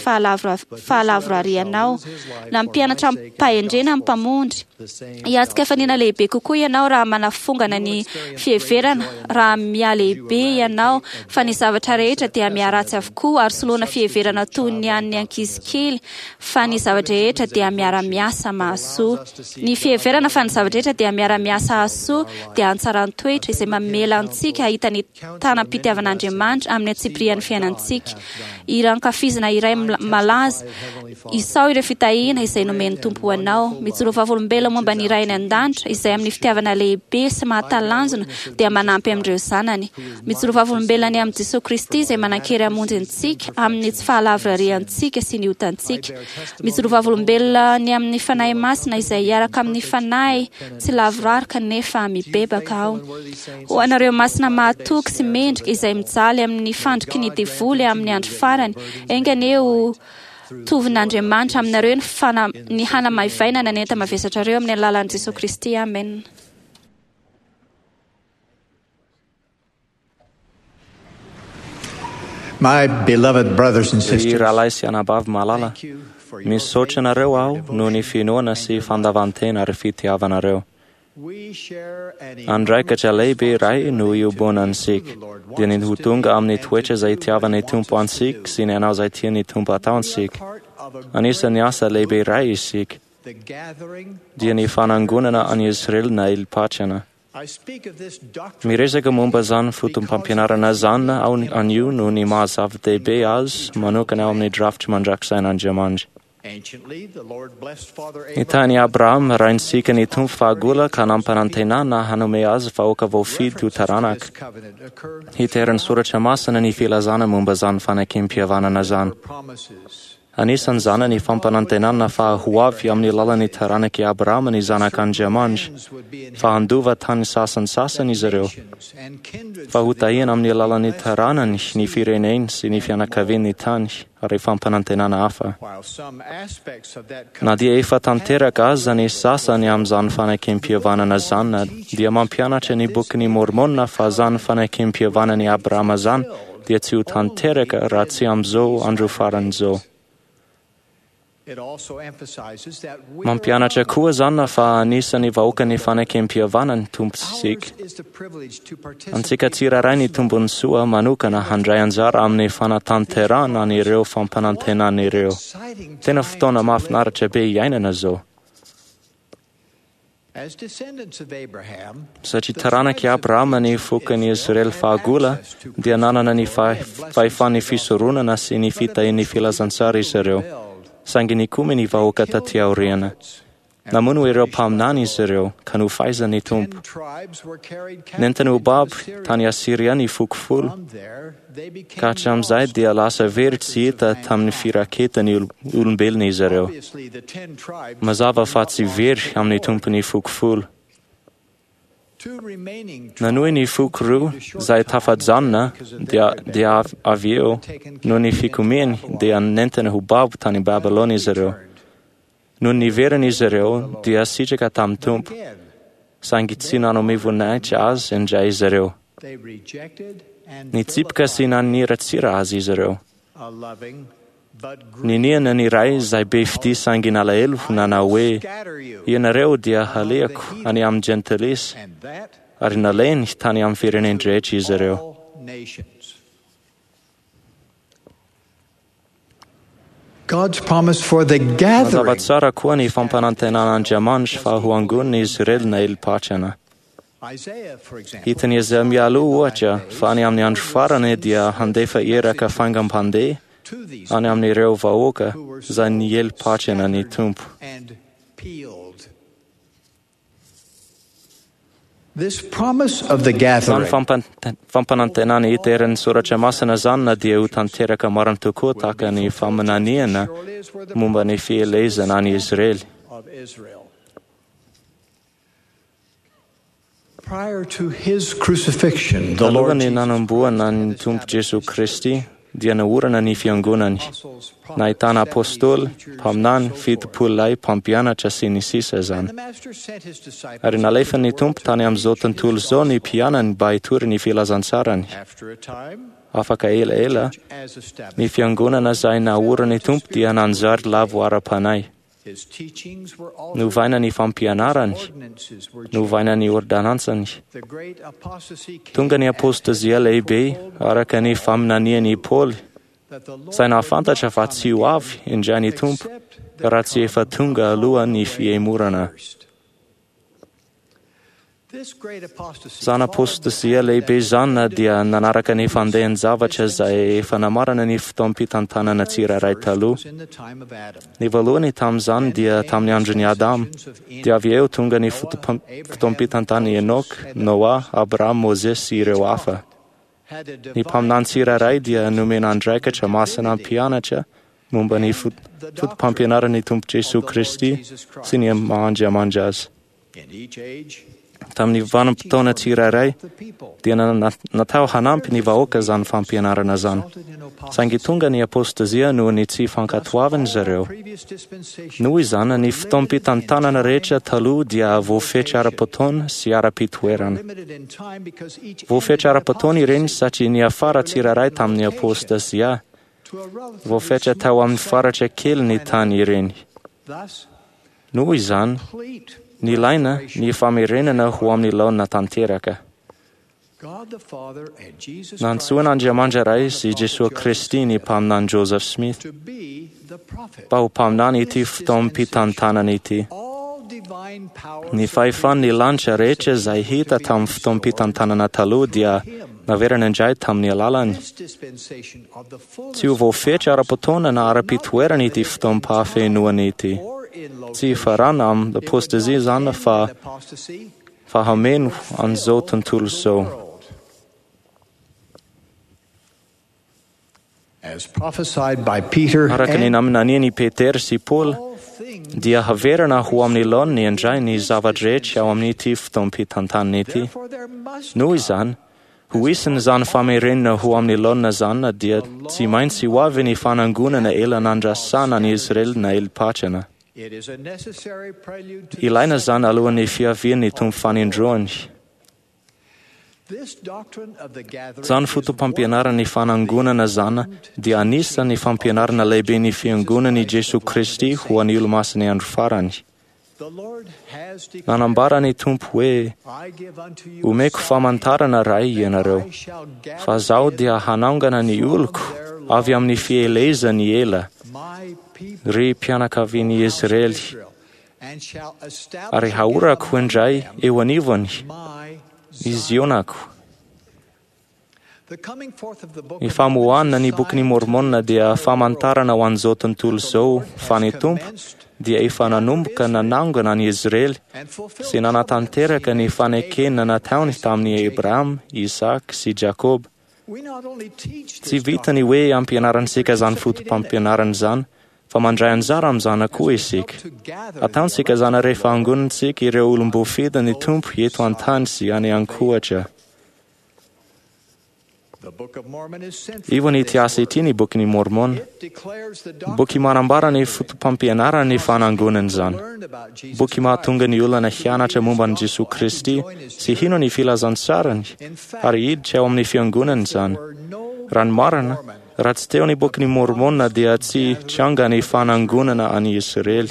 fahalavorianao. Na mpianatra mpahendrena mpamondry, hiatsika fanina lehibe kokoa ianao raha manafongana ny fieverana. Raha mia lehibe ianao fa ny zavatra rehetra dia miaratsy avokoa ary soloana fieverana toy ny an'ny ankizy kely, fa ny zavatra rehetra dia miara-miasa mahasoa. Ny fieverana fa ny zavatra rehetra dia miara-miasa hasoa dia antsara toetra izay mamela antsika hahita ny tanam-pitiavan'Andriamanitra amin'ny atsiprian'ny fiainantsika. Irankafizina iray malaza, isao ireo fitahiana izay nomeny Tompo anao. Mijoro vavolombelona momba ny iray ny an-danitra izay amin'ny fitiavana lehibe sy mahatalanjona dia manampy amin'ireo zanany. Mijoro vavolombelona ny amin'ny Jesosy Kristy izay manan-kery hamonjy antsika amin'ny tsy fahalavorariantsika sy ny otantsika. Mijoro vavolombelona ny amin'ny fanahy masina izay hiaraka amin'ny fanahy tsy lavorary kanefa mibebaka ao. Ho anareo masina mahatoky sy mendrika izay mijaly amin'ny fandriky ny devoly amin'ny andro farany, enganeo tovin'Andriamanitra aminareo ny, fana, ny hanamaivainana ny enta-mavesatrareo amin'ny alalan'i Jesosy Kristy. Amen. My beloved brothers and sisters, Rahalahy sy anabavy malala, misaotra anareo aho noho ny finoana sy fandavantena ary fitiavanareo. Andraikitra lehibe iray no iobona antsika dia ny ho tonga amin'ny toetra izay itiavan'ny Tompo antsika sy ny anao izay tian'ny Tompo atao antsika. Anisan'ny asa lehibe iray isika dia ny fanangonana any Israely na Ilpatrana. Miresaka momba zany fotom-pampianarana zany anio no ny mahazava-dehibe azy manokana ao amin'ny drafitra mandrakisain'Andriamanitra. Nitany Abraham raintsika ny Tompo fahagola ka nampanantenana hanome azy vahoaka voafidy ho taranaka. Hiterany soratra masina ny filazana momba zany fanakam-pihavanana zany. Anisan zana ny fampanantenana fa ho avy amin'ny lalany taranaka i Abraham ny zanak'Andriamanitra, fa handova tany sasany-sasany izy ireo, fa ho tahina amin'ny lalany taranany ny fireneny sy ny fianakavian'ny tany ary fampanantenana hafa. Na dia efa tanteraka aza ny sasany amin'izany fanakam-pihavanana zany dia mampianatra ny bokin'ny Mormona fa zany fanakam-pihavanan'i Abrahama zany dia tsy ho tanteraka raha tsy amin'izao andro faran'izao. Mampianatra koa zany fa anisan'ny vahoaka ny fanakam-pihavana ny tompontsika. Antsika tsiraray ny tombony soa manokana handray anjara amin'ny fanatanterana an'ireo fampanantenana ireo. Tena fotoana mahafinaritra be iainana zao. Satria taranak'i Abrahama ny fokan'i Israely fahagola dia nanana ny fahefan'ny fisoronana sy ny fitahian'ny filazantsara izy ireo. saingy ny koa ny vahoaka taty aoriana. Namono ireo mpaminany izy ireo ka nofaizany Tompo. Nentany ho Bab tany Asiria ny foko folo, ka hatramin'izay dia lasa very tsy hita tamin'ny firaketany olombelona izy ireo. Mazava fa tsy very amin'ny Tompony foko folo. Nanohy ny foko roa izay tafajanona dia, dia avy eo noho ny fikomeny dia nentany ho Bab tany Babilônia izy ireo. Noho niveriny izy ireo dia sitraka tamin'ny Tompo, saingy tsy nanome voninahitra azy indray izy ireo. Nitsipika sy naniratsira azy izy ireo. Niniana ny iray izay be fity saingy nalahelo nanao hoe, ianareo dia halehako any amin'ny gentilesy, ary nalainy tany amin'ny firenendrehetra izy ireo. God's promise for the gathering. Mazava tsara koa ny fampanantenan'Andriamanitra fa ho angonina Israel na elo-patrana. Hitany Ezaia mialo ohatra fa any amin'ny andro farany dia handefa eraka fangam-pandeha any amin'ireo vahoaka izay ny elo-patrana ny Tompo. This promise of the gathering. Zany fampanantenana hiterany soratra masina zany na dia ho tanteraka marina tokoa tahaka ny faminaniana momba ny fielezana any Israely. Prior to his crucifixion, the Lord Talohany nanamboana ny Tompo Jesu Kristy dia naorana ny fiangonany. Nahitana apôstôly, mpaminany, fitopolo lay, mpampianatra sy ny sisa zany. Ary nalefa ny Tompo tany amin'izao tontolo izao ny mpianany mba hitory ny filazantsarany. Afaka ela-ela, ny fiangonana izay naorana ny Tompo dia nanjary lavo ara-panay. Novaina ny fampianarany, novaina ny ordanansany. Tonga ny apôstazia lehibe araka ny faminaniany Paoly, izay nahafantatra fa tsy ho avy indray ny Tompo raha tsy efa tonga aloha ny fiemorana. Zany apôstazia lehibe zany dia nanaraka ny fandehan zavatra izay efa namarana ny fotoam-pitantanana tsirairay taloha. Ny voalohany tamin'izany dia tamin'ny andron'ny Adamo, dia avy eo tonga ny fotoam-pitantan'i Enoka, Noa, Abraham, Moses sy ireo hafa. Ny mpaminany tsirairay dia nomena andraikitra masina mpianatra momba ny fotom-pampianaran'ny Tompo Jesu Kristy sy ny mahandriamandry azy. Tamin'ny vanim-potoana tsirairay dia natao hanampy ny vahoaka zany fampianarana zany. Saingy tonga ny apôstazia noho ny tsy fankatoavany zareo. Noho izany ny fotoam-pitantanana rehetra taloha dia voafetra ara-potoana sy ara-pitoerana. Voafetra ara-potoana ireny satria ny afara tsirairay tamin'ny apôstazia voafetra tao amin'ny faratra kely ny tany ireny. Noho izany ny laina ny famerenana ho amin'ny laona tanteraka. Nantsoan'Andriamanitra iray sy Jesosy Kristy ny mpaminany Joseph Smith mba ho mpaminany ity fotoam-pitantanana ity. Ny fahefan'ny lanitra rehetra izay hita tamin'ny fotoam-pitantanana taloha dia naverana indray tamin'ny alalany. Tsy ho voafetra ara-potoana na ara-pitoerana ity fotoam-pahafenoana ity. Tsy farana amin'ny apôstazia zany fa fa hameno an'izao tontolo izao. Araka ny naminaniany Petera sy Paoly dia haverana ho amin'ny laoniny indray ny zavatra rehetra ao amin'ity fotoam-pitantanana ity. Noho izany, ho isiny zany famerenana ho amin'ny laona zany dia tsy maintsy ho avy ny fanangonana ela nandrasana ny Israely na elo-patrana. Ilaina zany alohan'ny fiavian'ny Tompo fanindroany. Zany fotom-pampianarana fanangonana zany dia anisan'ny fampianarana lehibe ny fiangonan'i Jesu Kristy ho an'ny olo-masiny andro farany. Nanambara ny Tompo hoe, omeko famantarana ray ianareo, fa zaho dia hanaongana ny oloko avy amin'ny fielezany ela, ry mpianakavian'i Israely, ary haorako indray eo anivony, izionako. I famuan ni Book ni Mormon dia famantara na wan zoton tul so fani tump dia i fananum ka na nangon an Israel si nanatantera ka ni faneken na nataun tamni Abraham, Isaac, si Jacob. Si vitani we am pianaran sika zan fut pampianaran zan, famandrayan zaram zan a kuisik. Atan sika zan a refangun sik i reulum bufida ni tump yetu antan si ani an kuacha. Iwan iti asitini Book ni Mormon. Buki marambara ni fut pampianara ni fanangunan zan. Buki ma tunga ni ula na hiana cha mumban Jesu Kristi, si hino ni fila zan saran, ari id cha om ni fiangunan zan. Ran maran, rat steo ni Book ni Mormon na dia si changa ni fanangunan an Israel.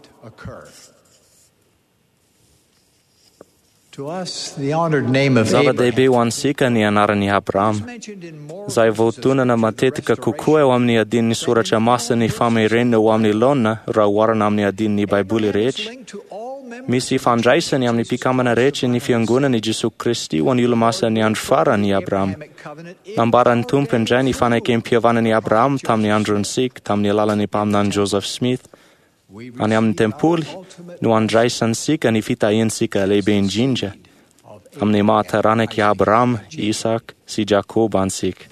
Zava de be wan sika ni anara ni Abraham. Zai votuna na matetika kukue wam ni adin ni sura cha masa ni fame rene wam ni lona ra waran am ni adin ni Baibuli reci. Misi fandraisa ni am ni pikama na reci ni fianguna ni Jesu Kristi wan yula masa ni andfara ni Abraham. Nambara ni tumpen jai ni fana kem piavana ni Abraham tam ni Andrew Sik tam ni lala ni pamnan Joseph Smith. Ani am tempul nu andraisan sika ni fita ien sika lebe in jinja. Am ni mata rane ki Abraham, Isaac, si Jacob an sik.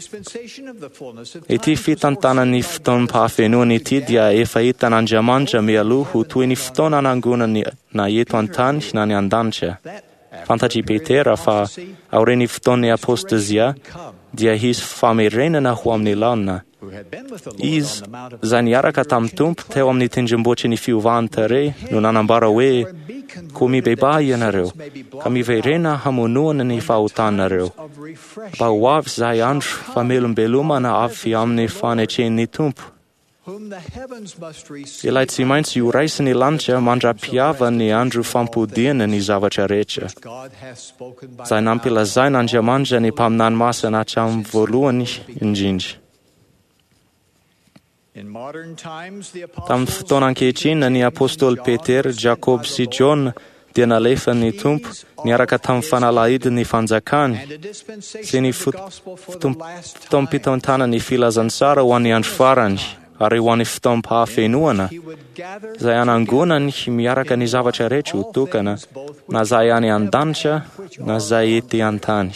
Iti fitan tana ni fton pa fenu ni tidia e faitan anjamanja mi alu hu tu ni fton ananguna ni na yetu antan na ni andanche. Fantaci Petera fa aureni fton ni apostazia dia his fame rena na huam ni lana. Iz zaniara ka tam tump te om ni tinjumboce ni fiu vantere nun anambara we kumi beba yenareu kami verena hamunuan ni fautanareu ba wav zai anj famelum beluma na afi amni fane chen ni tump Elait si mainz iu reise ni lancia mangia piava ni Andrew fampudien ni zavacia rece. Zai nampila zain angia mangia ni pamnan masa na ceam voluan in gingi. Tam fton anche cina ni apostol Peter, Jacob si John, dia na lefa ni tump, ni araka tam fanalaid ni fanzacani. Se ni ftom piton tana ni fila zansara wan ni anșfarani, are wan ftom pa fenuana. Zai anangunan mi araka ni zavacia reci utukana, na zai ani andancia, na zai eti antani.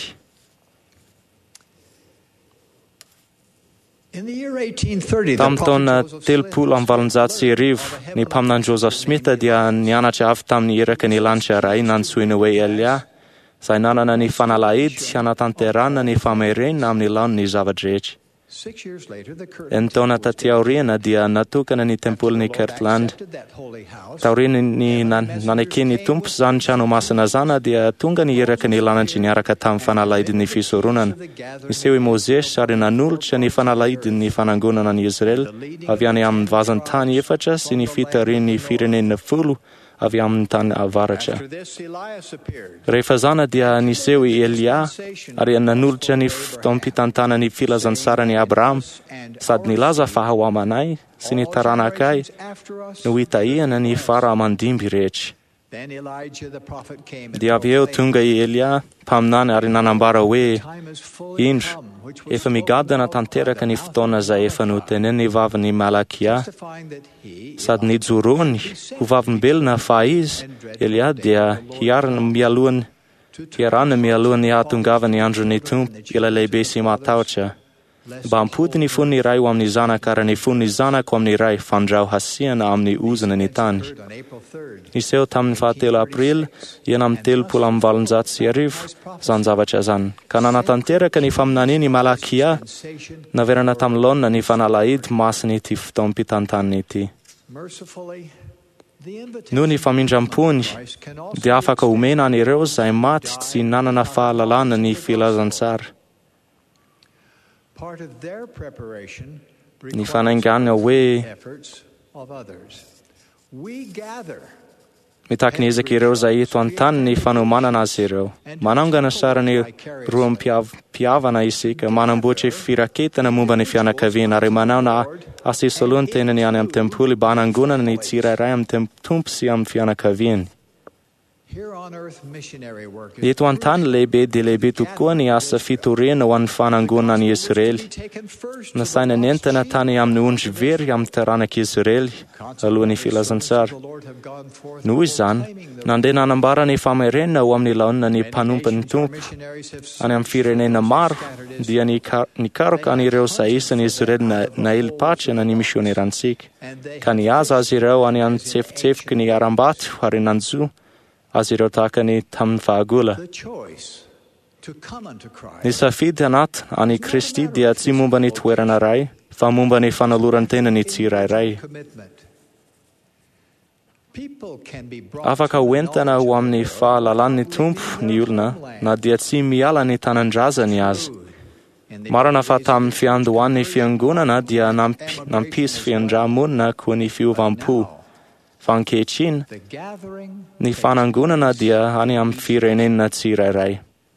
Tamton tel pul am valnzat si riv ni pamnan Joseph Smith dia niana ce aftam ni ira ni lancia rai nan suinue elia sai nana ni fanalaid siana tanterana ni fameren am ni lan ni zavadreci. Entona ta teoriena dia natukana ni tempul ni Kirtland. Taurina ni nanekini tump zan chanu masana zana dia tunga ni ira ni lanan ciniara ka tam fanalaid ni fisorunan. Ni sewi Moses are na nul ce ni fanalaid ni fanangunan an Israel. Aviani am vazantani efacia sinifita rini firene na fulu. Aviam tan avarace. Refazana dia ni sewi Elia, are na nulce ni ftompitan tana ni fila zansara ni Abraham, sad ni laza fahawamanai, sini taranakai, nuita iana ni fara amandimbi reci. Dia avieu tunga i Elia, pamnan are nanambara we, inj, efa mi gadana tantera ka ni ftona za efa nutenen ni vavan ni Malakia, sad ni zurun, hu vavan bel na faiz, Elia dia hiaran mialuan, hiaran mialuan ni atungava ni Andrew ni tump, ila lebesi mataucha. Ba amput ni fun ni rai wam ni zana kara ni fun ni zana kwam ni rai fandrau hasian am ni uzana ni tani. Ni seo tam fatel april, ien am tel pul am valnzat sieriv, zan zavacia zan. Kana na tantera ka ni famnani ni Malakia, na vera na tam lon na ni fanalaid mas ni ti ftom pitantan ni ti. Nu ni faminjam puni, di afa ka umena ni reus ai mat si nana na fa lalana ni fila zansar. Ni fanengana we mi tak ni ezekireu zai tuantan ni fanumana na zireu. Mananga na sara ni ruam piava na isika, manam buce firaketa na muba ni fiana kavina, are manau na asi solunte ni anem tempuli bananguna ni tsira raiam tump si am fiana kavin. Eto an-tany lehibe dia lehibe tokoa ny asa fitoriana ho an'ny fanangonana i Israely. Nasaina nentana tany amin'ny ondry very amin'ny taranaka Israely alohan'ny filazantsara. Noho izany, nandeha nanambara ny famarenana ho amin'ny laonina ny mpanompon'ny tompo. Any amin'ny firenena maro dia nikaroka an'ireo saisany Israely na, na ilipatrana ny misionerantsika. Ka nihaza azy ireo any amin'ny tsefitsefiky ny aram-bato ary nanjo azy ireo tahaka ny tamin'ny vahagola. Ny safidy anaty any Kristy dia tsy momba ny toerana ray, fa momba ny fanalorantena ny tsirairay. Afaka hoentana ho amin'ny fahalalan'ny tompo ny olona, na dia tsy miala ny tanandrazany azy. Marana fa tamin'ny fiandohan'ny fiangonana dia nampi, nampisy fiandra-monina koa ny fiovam-po. Fa ankehitriny, ny fanangonana dia any amin'ny firenena tsirairay.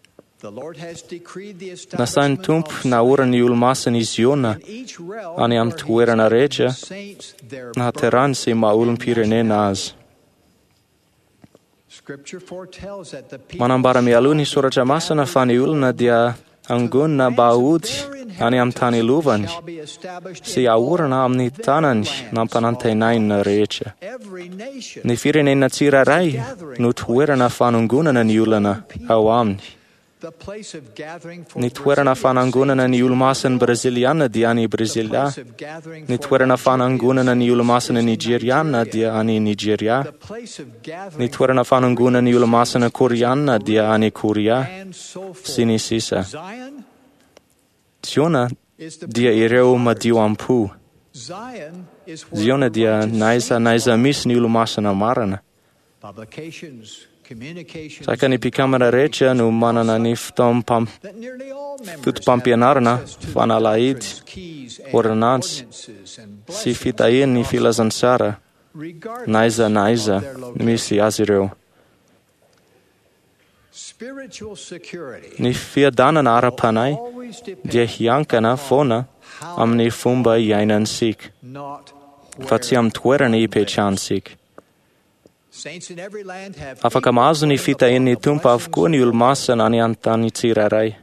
Nasain'ny tompo naora ny olo-masina izy iona any amin'ny toerana rehetra nahaterany sy maha-olom-pirenena azy. Manambara mialoha ny soratra masina fa ny olona dia angonina mba hahody any amin'ny tany lovany sy ahorana amin'ny tanany nampanantenaina rehetra. Ny firenena tsirairay no toerana fanangonana ny olana ao aminy. Ny toerana fanangonana ny olo-masina braziliana dia any Brasilia. Ny toerana fanangonana ny olo-masina nigeriana dia any Nigeria. Ny toerana fanangonana ny olo-masina koreana dia any Korea. Sy ny sisa. Ziona dia ireo madio am-po. Ziona dia naiza naiza misy ny olo-masina marana. Saka ny mpikamana rehetra no manana ny fotompampianarana, fanalahidy, ordonnantsy sy fitahiany ny filazantsara, naiza naiza misy azy ireo. Ny fiadanana ara-panay dia hiankana foana amin'ny fomba iainansika, fa tsy amin'ny toerana ipetrahansika. Afaka mahazo ny fitahian'ny tompo avokoa ny olo-masina any an-tany tsirairay.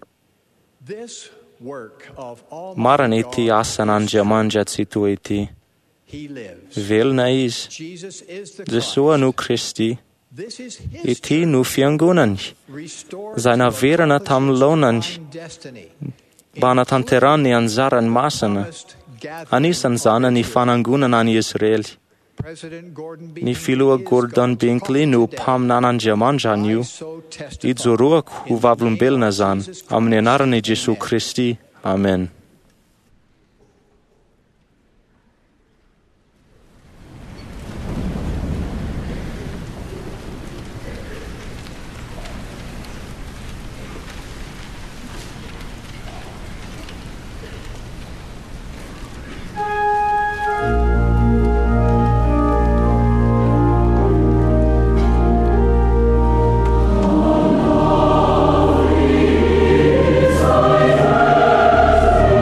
Marina ity asan'Andriamanitra tsy toa ity. Velona izy. Jesosy no Kristy. Ity no fiangonany, izay naverana tamin'ny laonany mba hanatanterahany ny anjarany masina. Anisan'izany ny fanangonana any Israely. Ny filoha Gordon Binckley no mpaminan'Andriamanitra anio. Ijoroako ho vavolombelona zany amin'ny anaran'i Jesosy Kristy. Amen. Glory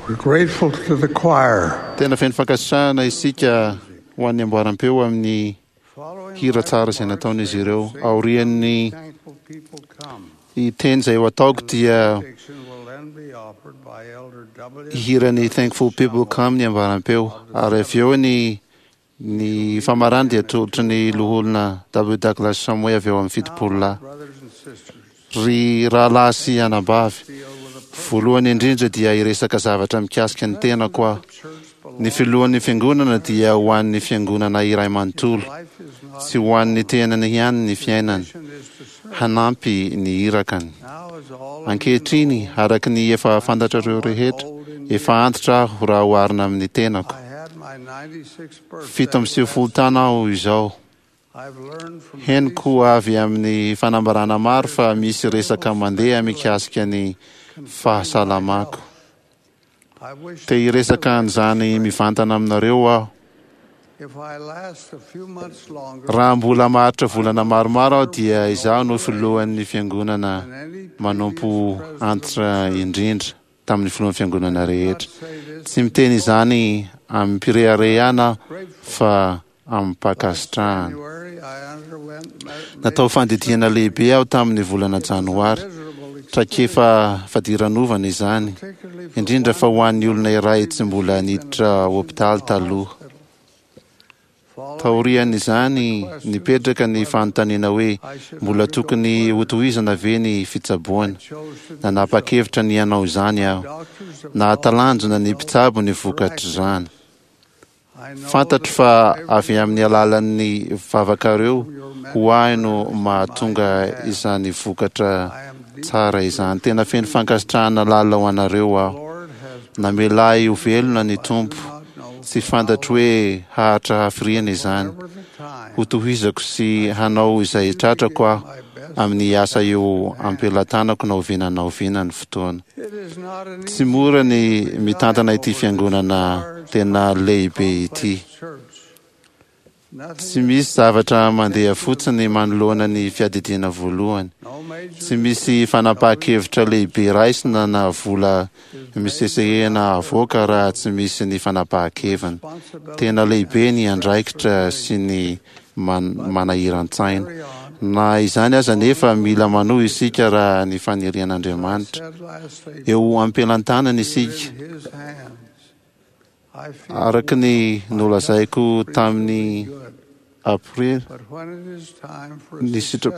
We're grateful to the choir. Tena fenifakasitrahana isika ho an'ny amboaram-peo amin'ny hira tsara izay nataon'izy ireo. Aorian'ny teny izay ho ataoko dia hirany Thankful People Come ny amboaram-peo, ary avy eo ny ny famarana dia tolotry ny loholona W. Douglas Samoy avy eo amin'ny fitopolo lahy. Ry rahalahy sy anabavy, voalohany indrindra dia iresaka zavatra mikasika ny tenako aho. Ny filohan'ny fiangonana dia ho an'ny fiangonana iray manontolo, tsy ho an'ny tenany ihany ny fiainana, hanampy ny irakany. Ankehitriny, araka ny efa fantatrareo rehetra, efa antitra aho raha oharina amin'ny tenako. Fito amby sivifolo taona aho izao. Henoko avy amin'ny fanambarana maro fa misy resaka mandeha mikasika ny fahasalamako. Te hiresaka an'izany mivantana aminareo aho. Raha mbola maharitra volana maromaro aho dia izaho no filohan'ny fiangonana manompo antitra indrindra tamin'ny filohan'ny fiangonana rehetra. Tsy miteny izany amin'ny mpireharehana fa amin'ny mpankasitrahana. Natao fandidihana lehibe aho tamin'ny volana janoary, traikefa fadiran'ovana izany, indrindra fa ho an'ny olona iray tsy mbola niditra hopitaly taloha. Taorian'izany nipetraka ny fanontaniana hoe mbola tokony hotohizana ve ny fitsaboana. Nanapa-kevitra ny hanao izany aho, nahatalanjona ny mpitsabo ny vokatra izany. Fantatro fa avy amin'ny alalan'ny vavakareo ho ahy no mahatonga izany vokatra tsara izany. Tena feno fankasitrahana lala ho anareo aho. Namelay ho velona ny tompo, tsy fantatro hoe hahatra hafiriana izany. Hotohizako sy hanao izay tratrako aho amin'ny asa eo ampelantanako na oviana na oviana ny fotoana. Tsy mora ny mitantana ity fiangonana tena lehibe ity. Tsy misy zavatra mandeha fotsiny manoloana ny fiadidiana voalohany. Tsy misy fanapahan-kevitra lehibe raisina na vola misesehena avoaka raha tsy misy ny fanapahan-kevina. Tena lehibe ny andraikitra sy ny man- manahiran-tsaina. Na izany aza nefa mila manohy isika raha ny fanirian'Andriamanitra. Eo ampelantanana isika. Araka ny nolazaiko tamin'ny april ny sitra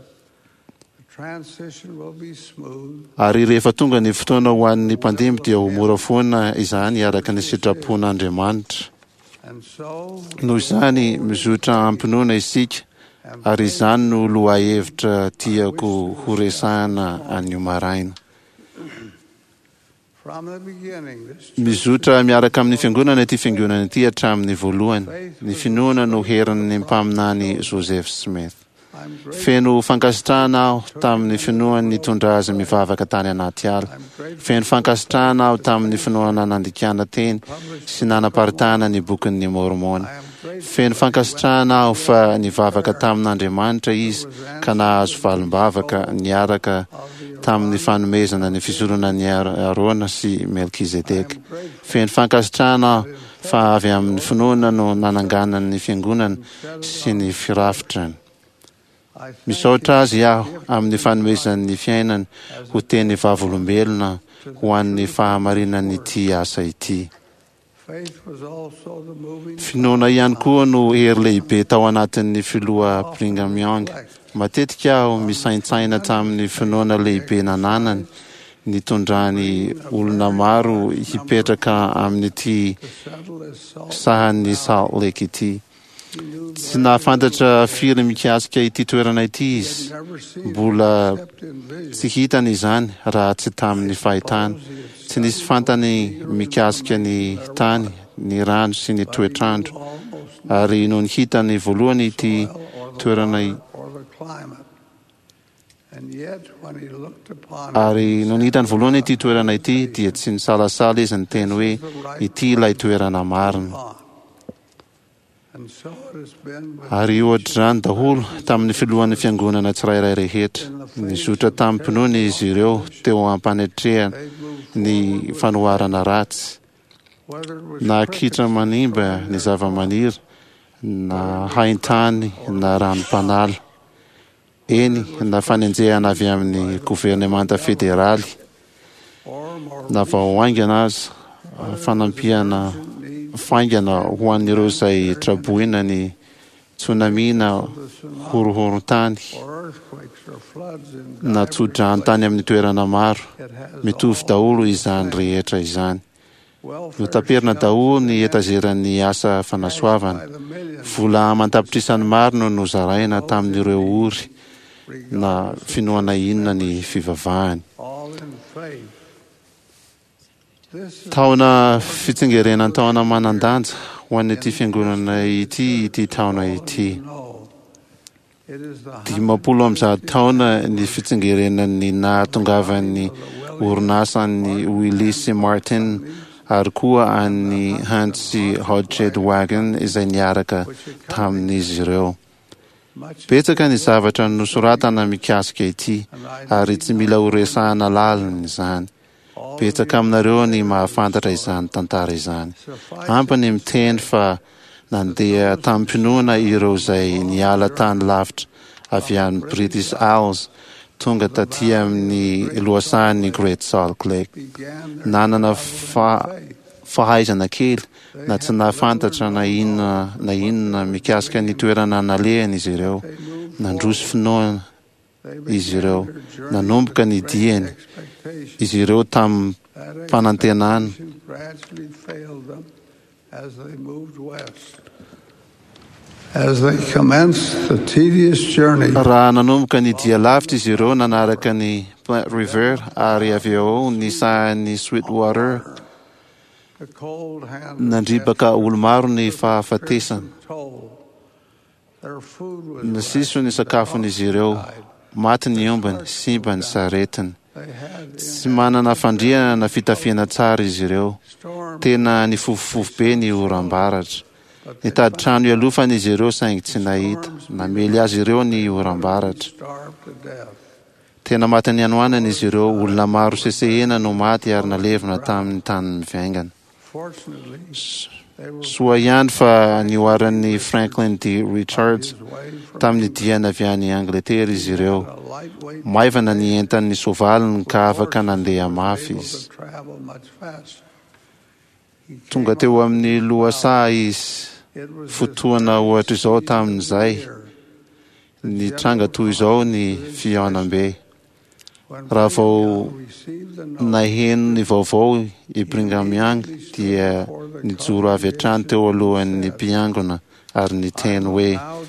ary rehefa tonga ny fotoana ho an'ny mpandimby dia ho mora foana izany araka ny sitrapon'Andriamanitra. Noho izany mizotra ampinoana isika, ary izany no lohahevitra tiako ho resahana anio maraina. Mizotra miaraka amin'ny fiangonana ity fiangonana ity hatramin'ny voalohany. Ny finoana no herin'ny mpaminany Joseph Smith. Feno fankasitrahana aho tamin'ny finoana nitondra azy mivavaka tany anaty ala. Feno fankasitrahana aho tamin'ny finoana nandikana teny sy nanaparitahana ny bokin'ny Mormona. Feno fankasitrahana aho fa nivavaka tamin'Andriamanitra izy ka nahazo valim-bavaka niaraka tamin'ny fanomezana ny fisorona ny Arona sy Melkizedeka. Feno fankasitrahana aho fa avy amin'ny finoana no nananganany ny fiangonana sy ny firafitrany. Misaotra azy aho amin'ny fanomezan'ny fiainany ho teny vavolombelona ho an'ny fahamarinany ity asa ity. Finoana ihany koa no hery lehibe tao anatin'ny filoha Brigham Young. Matetika aho misaintsaina tamin'ny finoana lehibe nananany nitondrany olona maro hipetraka amin'ity sahan'ny Salt Lake ity. Tsy nahafantatra firy mikasika ity toerana ity izy. Mbola tsy hitany izany raha tsy tamin'ny fahitana. Tsy nisy fantany mikasika ny tany, ny rano sy ny toetrandro. Ary no nihitany voalohany ity toerana Ary no nihitany voalohany ity toerana ity dia tsy nisalasala izy ny teny hoe ity ilay toerana marina. Ary ohatr'izany daholo tamin'ny filohan'ny fiangonana tsirairay rehetra, nizotra tamin'ny mpinoany izy ireo teo ampanetrehana ny fanoharana ratsy, na kitra manimba ny zava-maniry, na haintany na ranom-panala, eny na fanenjehana avy amin'ny governemanta federaly, na vahoaingana aza fanampiana faingana ho an'ireo izay traboina ny tsunami na horohorontany na tsodrano-tany amin'ny toerana maro, mitovy daholo izany rehetra izany. Notaperina daholo ny etazeran'ny asa fanasoavana, vola amantapitrisany maro no nozaraina tamin'ireo ory na finoana inona ny fivavahany. Taona fitsingerenany taona manan-danja ho an'ity fiangonana ity ity taona ity. Dimampolo am'izany taona ny fitsingerenan'ny nahatongavan'ny orinasan'ny Willis Martin ary koa an'ny Hans Hodgedwagen izay niaraka tamin'izy ireo. Betsaka ny zavatra nosoratana mikasika ity ary tsy mila horesahana lalina izany. Betsaka aminareo ny mahafantatra izany tantara izany. Ampiny miteny fa nandeha tampinoana ireo izay niala tany lavitra avy amin'ny British Isles tonga taty amin'ny lohasahan'ny Great Salt Lake. Nanana fa fahaizana kely na tsy nahafantatra na inona na inona mikasika ny toerana nalehany izy ireo, nandroso finoana izy ireo, nanomboka ny diany izy ireo tamin'ny fanantenana. As they commenced the tedious journey, raha nanomboka ny dia lavitra izy ireo nanaraka ny Platte River ary avy eo ny sahan'ny Sweetwater, nandribaka olo maro ny fahafatesana. Nasiso ny sakafon'izy ireo, maty ny ombany, simba ny saretiny. Tsy manana fandriana na fitafiana tsara izy ireo, tena ny fofofofo be ny oram-baratra. Nitady trano ialofana izy ireo saingy tsy nahita, namely azy ireo ny oram-baratra. Tena maty ny anoanana izy ireo, olona maro sesehena no maty ary nalevina tamin'ny tany mivaingana. Soa ihany fa nioaran'ny Franklin D. Richards tamin'ny diana avy any Angletera izy ireo. Maivana ny entan'ny sovaliny ka afaka nandeha mafy izy. Tonga teo amin'ny lohasaha izy, fotoana ohatra izao tamin'izay, ny tranga toy izao ny fihaonam-be. Raha vao naheno ny vaovao i Brigham Young dia nijoro avy hatrany teo alohan'ny mpiangona ary niteny hoe,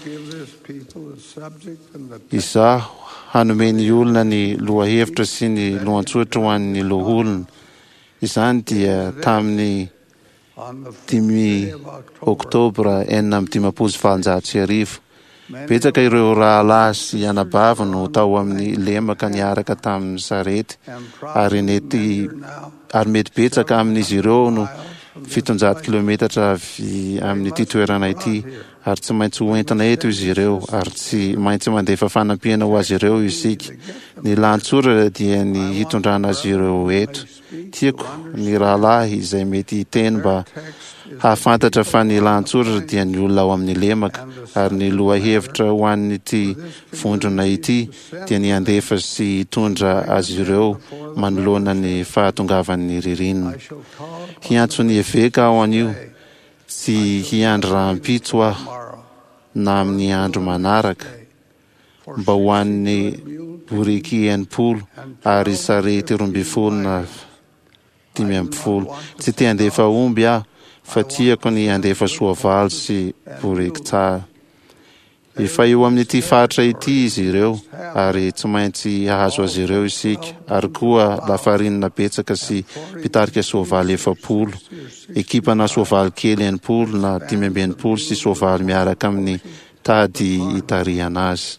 izaho hanome ny olona ny lohahevitra sy ny lohan-tsotra ho an'ny loholona. Izany dia tamin'ny dimy oktobra enina amby dimampolo sy valonjato sy arivo. Betsaka ireo rahalahy sy anabavy no tao amin'ny lemaka niaraka tamin'ny sarety ary nety ary mety betsaka amin'izy ireo no fitonjato kilometatra avy amin'ity toerana ity, ary tsy maintsy hoentina eto izy ireo ary tsy maintsy mandefa fanampiana ho azy ireo isika. Ny lantsoratra dia ny hitondrana azy ireo eto. Tiako ny rahalahy izay mety hiteny mba hahafantatra fa ny lantsoratra dia ny olona ao amin'ny lemaka, ary ny lohahevitra ho an'ity vondrona ity dia ny andefa sy hitondra azy ireo manoloana ny fahatongavan'ny ririnina. Hiantso ny eveka ao an'io, tsy hiandry rahampitso aho na amin'ny andro manaraka, mba ho an'ny boriky enimpolo ary sarety roa ambin'ny folo na dimy ambin'ny folo. Tsy te handefa omby aho, fa tiako ny handefa soavaly sy boriky tsara. Efa eo amin'ity faritra ity izy ireo, ary tsy maintsy hahazo azy ireo isika, ary koa lafarinina betsaka sy mpitarika soavaly efapolo, ekipana soavaly kely enimpolo na dimy amby enimpolo sy soavaly miaraka amin'ny tady hitarihana azy.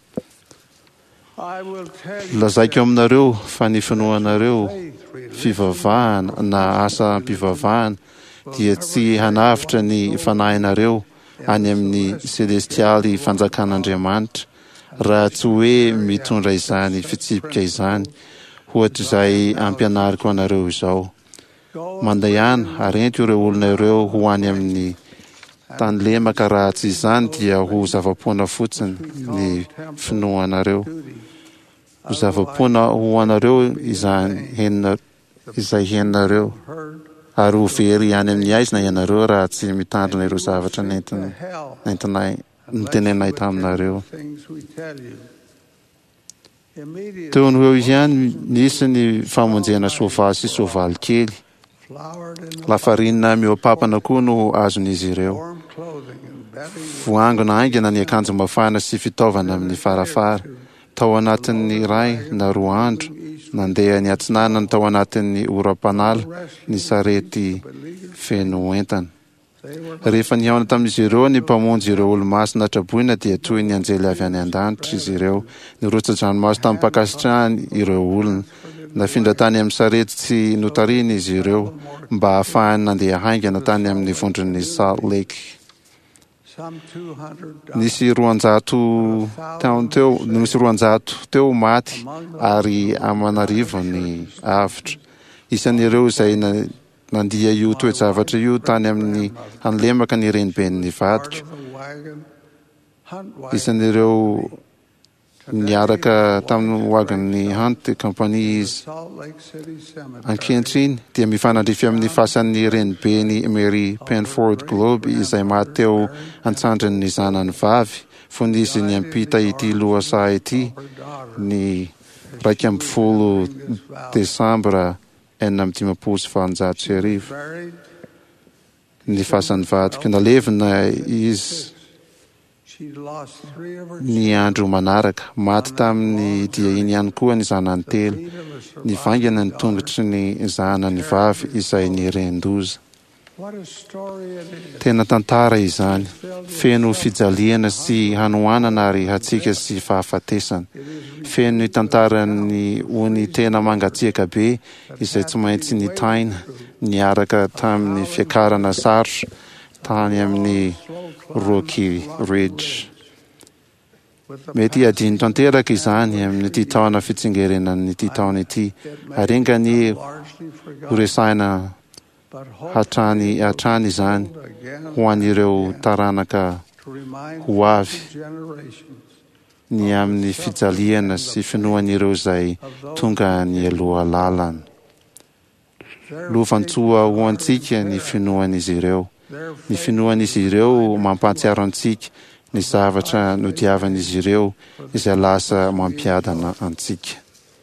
Lazaiko aminareo fa ny finoanareo fivavahana na asa mpivavahana dia tsy hanavitra ny fanahinareo any amin'ny selestialy fanjakan'Andriamanitra raha tsy hoe mitondra izany fitsipika izany. Ohatra izay ampianariko anareo izao. Mandehana arento ireo olona ireo ho any amin'ny tany lemaka, raha tsy izany dia ho zava-poana fotsiny ny finoanareo. Ho zava-poana ho anareo izany henina izay henareo, ary ho very any amin'ny aizina ianareo raha tsy mitandrina ireo zavatra nentin- nentinay nitenenay taminareo. Teo ny eo ihany nisy ny famonjena soavaly sy soavaly kely. Lafarinina mioapapana koa no azon'izy ireo. Voangona aingana ny akanjo mafana sy fitaovana amin'ny farafara. Tao anatin'ny iray na roa andro nandeha ny atsinanana tao anatin'ny oram-panala ny sarety feno entana. Rehefa nihaona tamin'izy ireo ny mpamonjy ireo olo-masina atraboina dia toy ny anjely avy any an-danitra izy ireo. Nirotsa-dranomaso tamin'ny mpakasitrahany ireo olona. Nafindra tany amin'ny sarety tsy notariny izy ireo mba ahafahany nandeha haingana tany amin'ny vondron'ny Salt Lake. Nisy roanjato taona teo, nisy roanjato teo maty ary amanarivo ny avitra. Isan'ireo izay na nandia io toe-javatra io tany amin'ny hanlemaka ny reniben'ny vadiko. Isan'ireo niaraka tamin'ny wagon-ny Hunt Company izy. Ankehitriny dia mifanandrify amin'ny fasan'ny renibeny Mary Penford Globe izay maty teo antsandrin'ny zanany vavy. Fonizy ny ampita ity lohasaha ity ny raika amby folo Desambra enina amby dimampolo sy valonjato sy arivo. Ny fasan'ny vadiko nalevina izy ny andro manaraka. Maty tamin'ny dia iny ihany koa ny zanany telo. Nivangana ny tongotry ny zanany vavy izay ny ren-doza. Tena tantara izany, feno fijaliana sy hanoanana ary hatsika sy fahafatesana. Feno ny tantarany ony tena mangatsiaka be izay tsy maintsy ny taina niaraka tamin'ny fiakarana sarotra tany amin'ny Rocky Ridge. Mety adino tanteraka izany amin'ny ty taona fitsingerenan'ny ty taona ity. Arengany horesaina hatrany hatrany izany ho an'ireo taranaka ho avy ny amin'ny fijaliana sy finoan'ireo izay tonga ny aloha lalana. Lovantsua ho antsika ny finoan'izy ireo. Ny finoan'izy ireo mampahatsiaro antsika ny zavatra nodiavan'izy ireo izay lasa mampiadana antsika.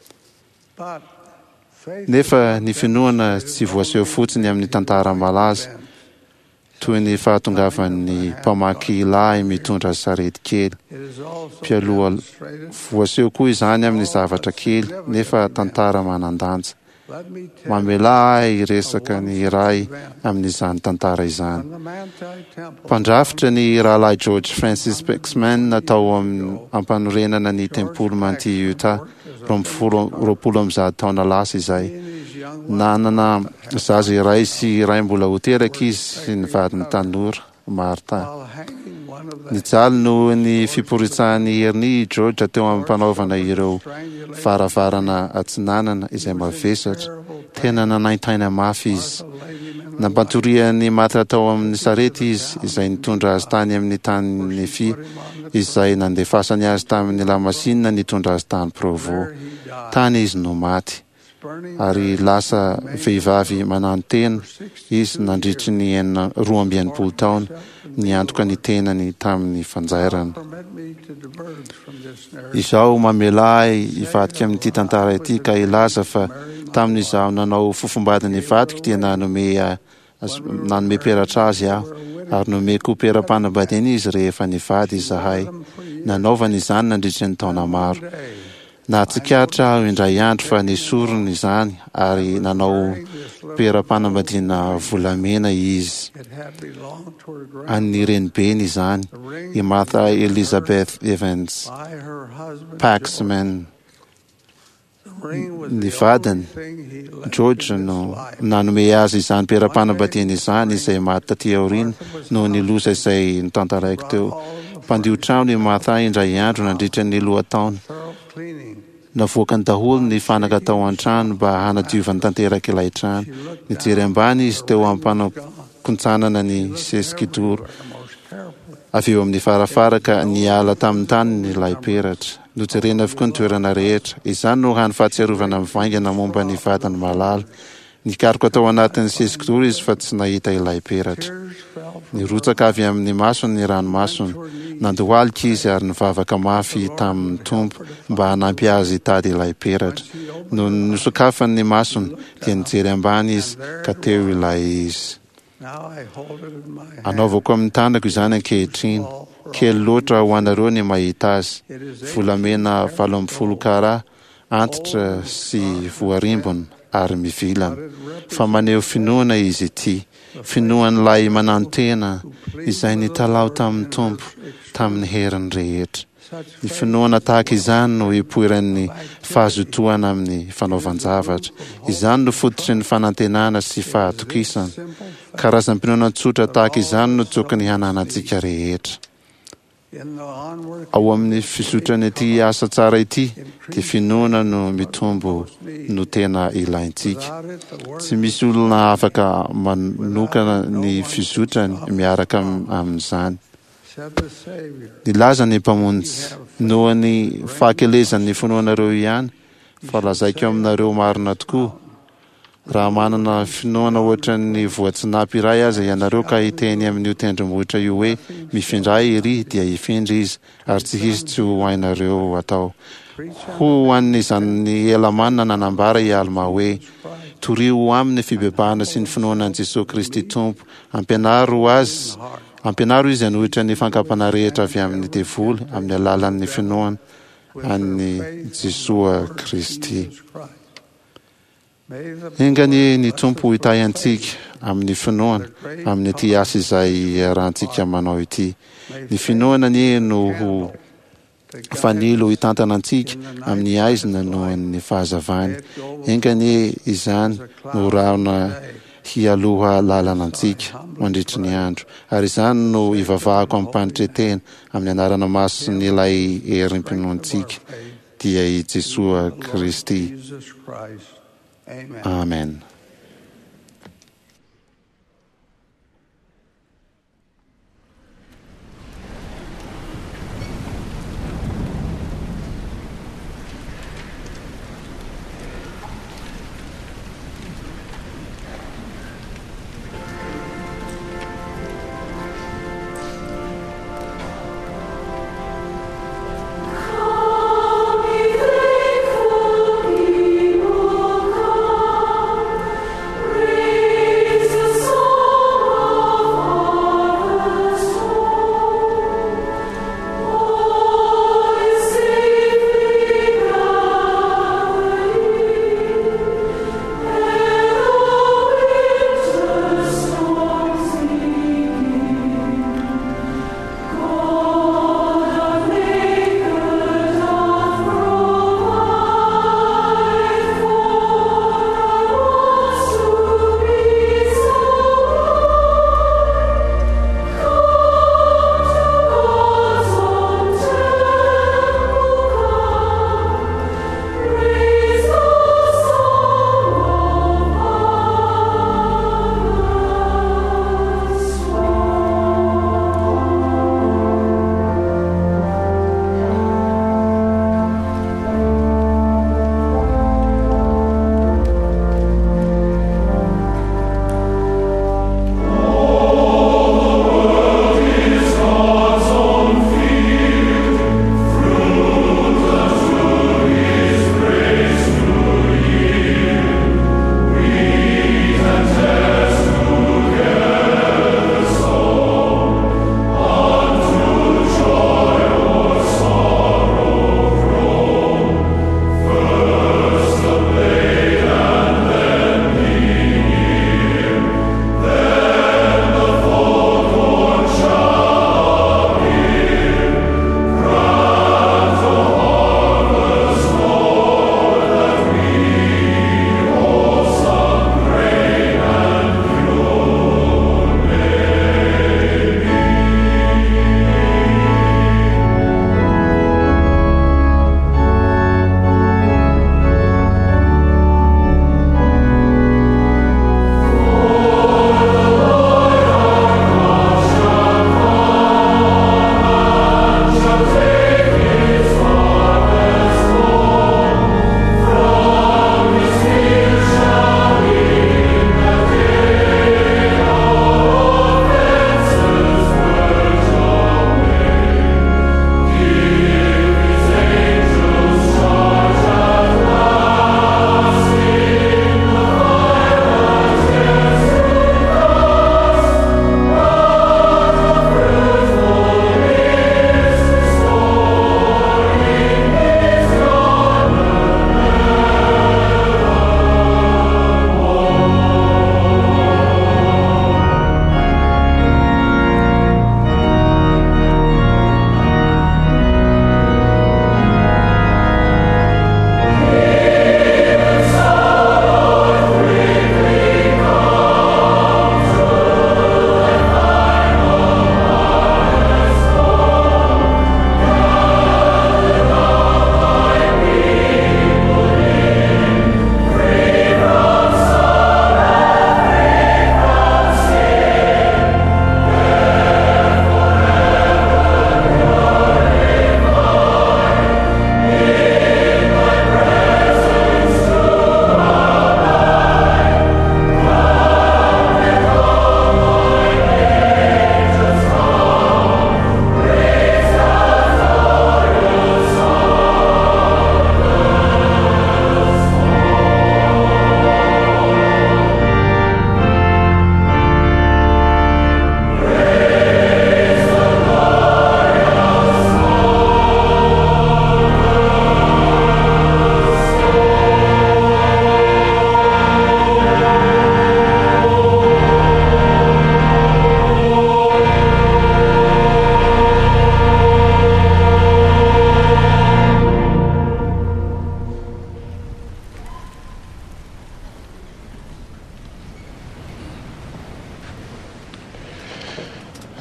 Nefa ny finoana tsy voaseho fotsiny amin'ny tantara malaza toy ny fahatongavan'ny mpamaky lahy mitondra sarety kely. Mpialoha voaseho koa izany amin'ny zavatra kely nefa tantara manan-danja. Mamela iresaka ny iray amin'izany tantara izany. Mpandrafitra ny rahalahy George Francis Paxman natao ampanorenana ny tempolo manty Utah roapolo amby zato taona lasa izay. Nanana zaza iray sy iray mbola ho teraka izy sy ny vadiny tanora Martha. Nijaly noho ny fiporitsahany herin'ny George teo ampanaovana ireo varavarana atsinanana izay mavesatra. Tena nanaintaina mafy izy. Nampantoriany maty tao amin'ny sarety izy izay nitondra azy tany amin'ny tany Nefi izay nandefasany azy tamin'ny lamasinina nitondra azy tany Provo. Tany izy no maty. Ary lasa vehivavy manano-tena izy nandritry ny enina roa amby enimpolo taona niantoka ny tenany tamin'ny fanjairana. Izaho mamelay ivadika amin'ity tantara ity ka ilaza fa tamin'izaho nanao fofombadiny ivadika dia nanome nanome peratra azy aho ary nome koa peram-panambadiana izy rehefa nivady izahay. Nanaovana izany nandritry ny taona maro. Nahatsikatra aho indray andro fa nisorony izany ary nanao peram-panambadiana volamena izy. An'ny renibeny izany, i Martha Elizabeth Evans Paxman. ny vadiny George no nanome azy izany mpiara-panambadiana izany izay maty taty aoriana no ny loza izay nitantaraiko teo. Mpandio trano i Martha indray andro nandritra ny lohataona. Navoaka ny daholo ny fanaka tao an-trano mba hanadiovany tanteraka ilay trano. Nijery ambany izy teo ampanao-kontsanana ny sesikidoro. Avy eo amin'ny farafaraka niala tamin'ny tany ny lay peratra. Nojerena avokoa ny toerana rehetra. Izany no hany fahatsiarovana mivaingana momba ny vatany malala. Nikaroka tao anatin'ny sesikidoro izy fa tsy nahita ilay peratra. Nirotsaka avy amin'ny masony ny ranomasony. Nandohalika izy ary nivavaka mafy tamin'ny tompo mba hanampy azy hitady ilay peratra. No nosokafany ny masony dia nijery ambany izy ka teo ilay izy. Anaovako amin'ny tanako izany ankehitriny. Kely loatra ho anareo ny mahita azy. Volamena valo amby folo kara, antitra sy voarimbona ary mivilana. Fa maneho finoana izy ity. Finoan'ilay manantena izay nitalao tamin'ny tompo tamin'ny heriny rehetra. Ny finoana tahaka izany no ipoiran'ny fahazotoana amin'ny fanaovan-javatra. Izany no fototry ny fanantenana sy fahatokisana. Karazam-pinoana tsotra tahaka izany no tokony hananantsika rehetra. Ao amin'ny fisotrany ity asa tsara ity, dia finoana no mitombo no tena ilaintsika. Tsy misy olona afaka manokana ny fisotrany miaraka amin'izany. Nilaza ny mpamonjy noho ny fahakelezan'ny finoanareo ihany, fa lazaiko aminareo marina tokoa. Raha manana finoana ohatra ny voatsinapy iray aza ianareo ka hiteny amin'io tendrombohitra io hoe mifindray iry, dia hifindry izy ary tsy hisy tsy ho hainareo atao. Ho an'izany ela manana nanambara i Alma hoe torio amin'ny fibebahana sy ny finoanan'i Jesosy Kristy Tompo. Ampianaro azy, ampianaro izy hanohitra ny fankapana rehetra avy amin'ny devoly amin'ny alalan'ny finoana an'i Jesosy Kristy. Engany ny tompo hitay antsika amin'ny finoana amin'ny ity asa izay rahantsika manao ity. Ny finoana ny no ho fanilo hitantana antsika amin'ny aizina noho ny fahazavany. Engany izany no rahona hialoha lalana antsika mandritra ny andro. Ary izany no ivavahako amin'ny mpanitretena amin'ny anarana masony ilay herim-pinoantsika dia i Jesosy Kristy. Amen. Come,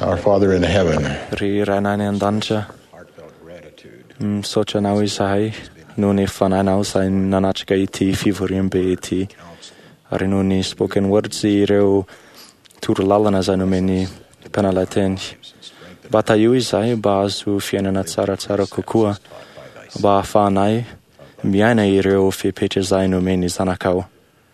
Our Father in heaven, Ry Rainany an-danitra, misaotra anao izahay noho ny fanahinao izay nanatrika ity fivoriam-be ity, ary noho ny spoken words ireo torolalana izay nomeny mpanala-teny. Mba taio izahay mba azo fiainana tsaratsara kokoa, mba ahafahanay miaina ireo fepetra izay nomeny zanakao.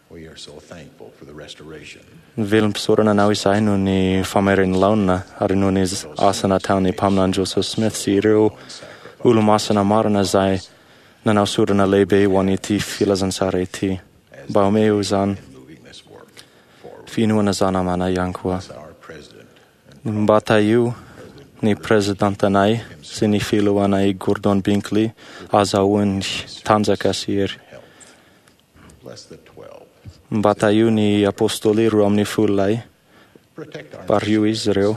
Velom-pisaorana anao izahay noho ny famairany laonina ary noho ny asa nataon'ny mpaminany Joseph Smith sy ireo olo-masina marina izay nanao sorana lehibe ho an'ity filazantsara ity. Mba omeo izany finoana zanamana ihany koa. Mba taio ny presidentanay sy ny filohanay Gordon Binkley azahoany tanjaka sy hery. Mba taio ny apôstoly roa amin'ny fololay, bario izy ireo.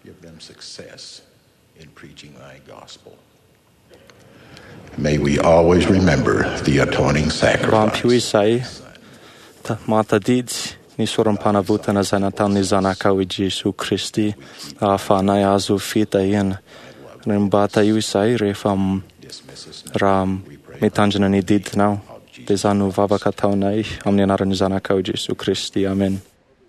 may we always remember the atoning sacrifice. Rampio izay matadidy ny soram-panavotana izay nataon'ny zanakao i Jesosy Kristy ahafahanay azo fitahihana. Mba taio izay rehefa raha mitandrina ny didinao, dia izany no vavaka ataonay amin'ny anaran'ny zanakao i Jesosy Kristy. Amen.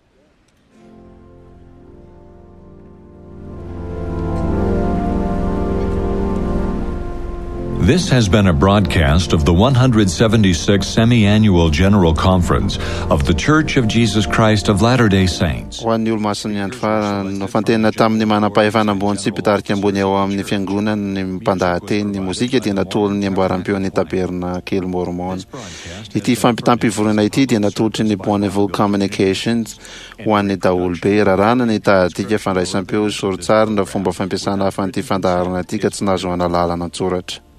This has been a broadcast of the one hundred seventy-sixth Semi-Annual General Conference of The Church of Jesus Christ of Latter-day Saints. Ho an'ny olo-masiny andro fa no fantenina tamin'ny manam-pahefana ambony sy mpitarika ambony ao amin'ny fiangonana ny mpandahateny ny mozika dia natolon'ny amboaram-peon'ny tabernakely mormon. Ity fampitampivorona ity dia natolotry ny Bonneville Communications ho an'ny daholobe rarana ny tahatika fandraisam-peo soritsarina fomba fampiasana hafan'ity fandaharana ity ka tsy nahazoana lalana an-tsoratra.